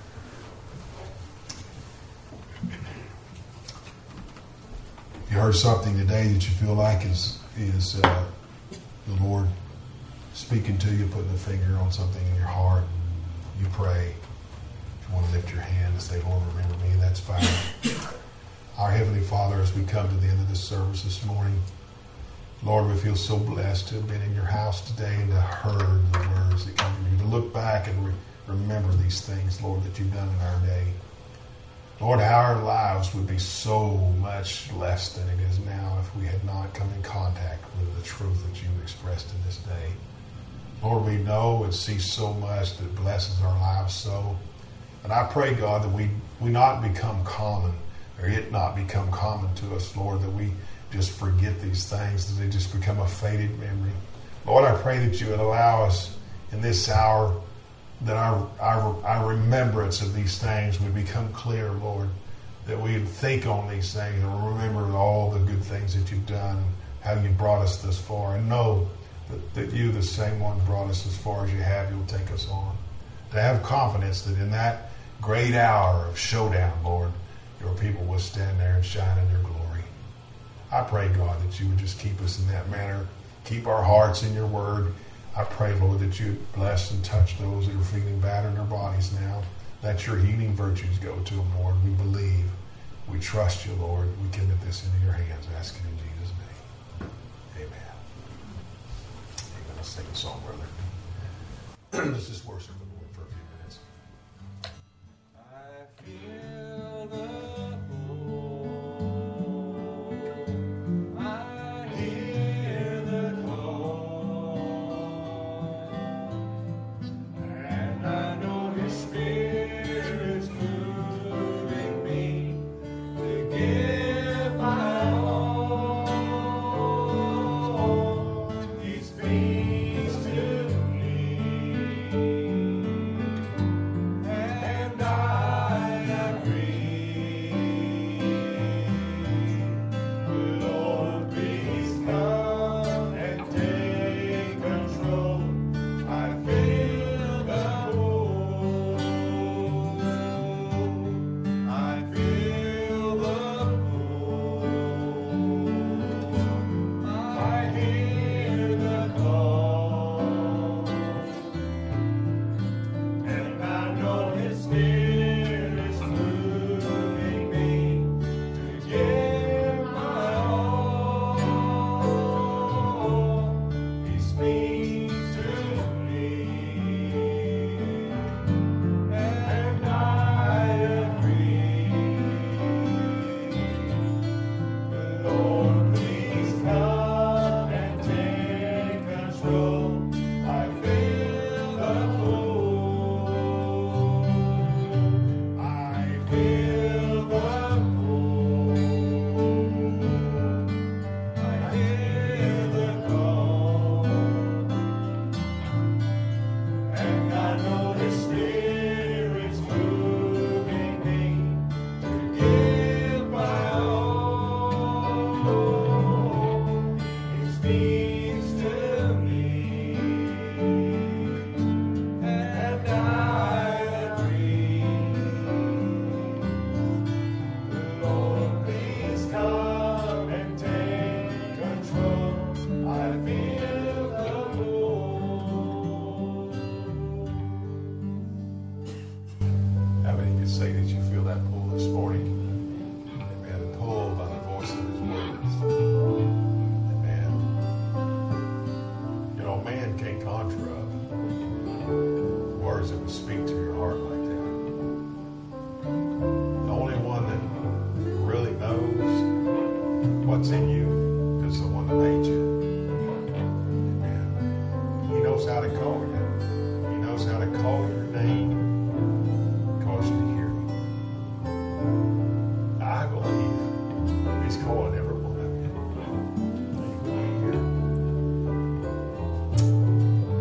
A: You heard something today that you feel like is the Lord speaking to you, putting a finger on something in your heart. You pray. If you want to lift your hand and say, Lord, remember me, that's fine. Our Heavenly Father, as we come to the end of this service this morning, Lord, we feel so blessed to have been in your house today and to heard the words that come from you, to look back and remember these things, Lord, that you've done in our day. Lord, how our lives would be so much less than it is now if we had not come in contact with the truth that you expressed in this day. Lord, we know and see so much that blesses our lives so. And I pray, God, that we not become common, or it not become common to us, Lord, that we just forget these things, that they just become a faded memory. Lord, I pray that you would allow us in this hour that our remembrance of these things would become clear, Lord, that we would think on these things and remember all the good things that you've done, how you brought us this far, and know that you, the same one, brought us as far as you have, you'll take us on. To have confidence that in that great hour of showdown, Lord, your people will stand there and shine in your glory. I pray, God, that you would just keep us in that manner, keep our hearts in your word. I pray, Lord, that you bless and touch those that are feeling bad in their bodies now. Let your healing virtues go to them, Lord. We believe. We trust you, Lord. We commit this into your hands. Ask it in Jesus' name. Amen. Amen. Let's sing a song, brother. Let's just worship the Lord for a few minutes. I feel the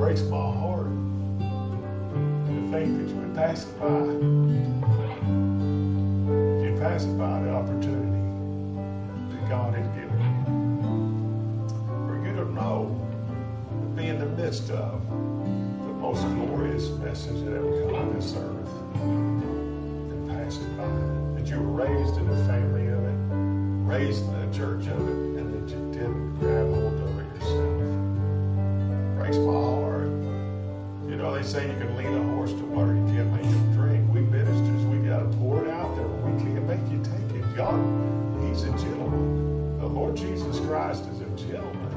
A: breaks my heart to think that you would pass it by. You'd pass it by the opportunity that God had given you. For you to know, to be in the midst of the most glorious message that ever come on this earth, and pass it by. That you were raised in the family of it, raised in the church of it, and that you didn't grab hold of it yourself. Breaks my heart. You know, they say you can lead a horse to water, you can't make him drink. We ministers, we got to pour it out there, but we can't make you take it. God, He's a gentleman. The Lord Jesus Christ is a gentleman.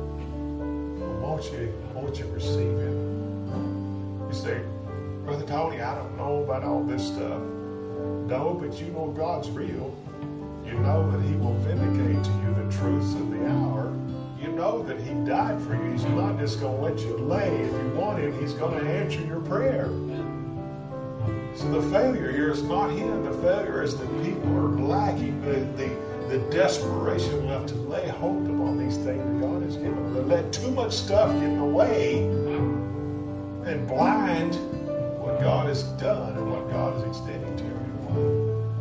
A: Won't you receive Him? You say, Brother Tony, I don't know about all this stuff. No, but you know God's real. You know that He will vindicate to you the truths of the hour. You know that He died for you. He's not just going to let you lay. If you want Him, He's going to answer your prayer. So the failure here is not Him. The failure is that people are lacking the desperation enough to lay hold upon these things that God has given them. They let too much stuff get in the way and blind what God has done and what God is extending to everyone.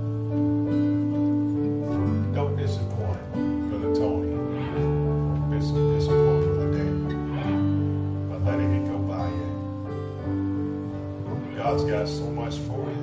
A: Don't disappoint Brother Tony. Don't disappoint Brother Daniel by letting it go by you. God's got so much for you.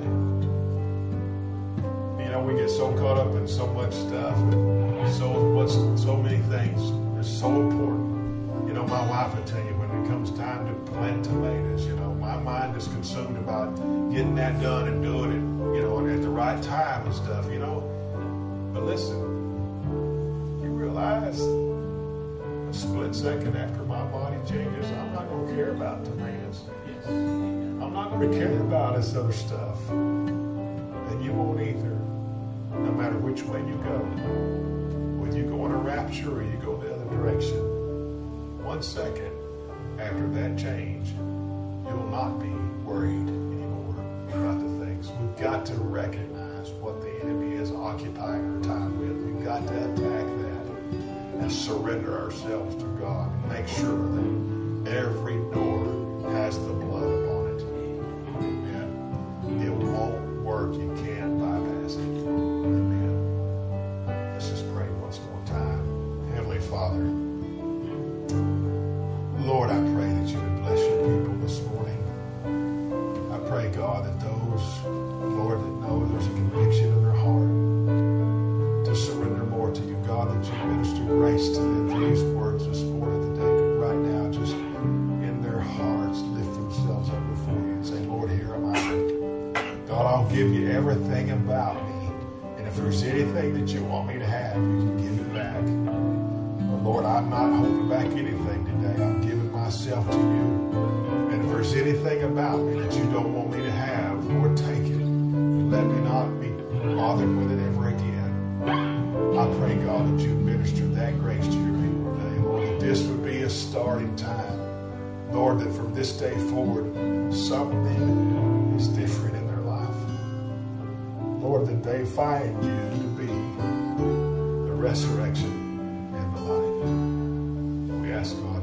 A: You know, we get so caught up in so much stuff and so many things are so important. You know, my wife would tell you when it comes time to plant tomatoes, you know, my mind is consumed about getting that done and doing it, you know, and at the right time and stuff, you know. But listen, you realize a split second after my body changes, I'm not going to care about tomatoes. I'm not going to care about this other stuff. And you won't either, no matter which way you go. Whether you go in a rapture or you go the other direction. 1 second after that change, you'll not be worried anymore about the things. We've got to recognize what the enemy is occupying our time with. We've got to attack that and surrender ourselves to God and make sure that every door has the blood upon it. Amen. It won't work. You can't bypass it. Amen. Let's just pray once more time. Heavenly Father, Lord, I pray that you would bless your people this morning. I pray, God, that those, Lord, that know there's a conviction in their heart to surrender more to you, God, that you minister grace to them through these words this morning, that they could right now just in their hearts lift themselves up before you and say, Lord, here am I. God, I'll give you everything about me. And if there's anything that you want me to have, you can give it back. But Lord, I'm not holding back anything today. I'm giving myself to you. And if there's anything about me that you don't want me to have, Lord, take it. And let me not be bothered with it ever again. I pray, God, that you minister that grace to your people today. Lord, that this would be a starting time. Lord, that from this day forward, something is different in their life. Lord, that they find you to be the resurrection and the life. We ask, God,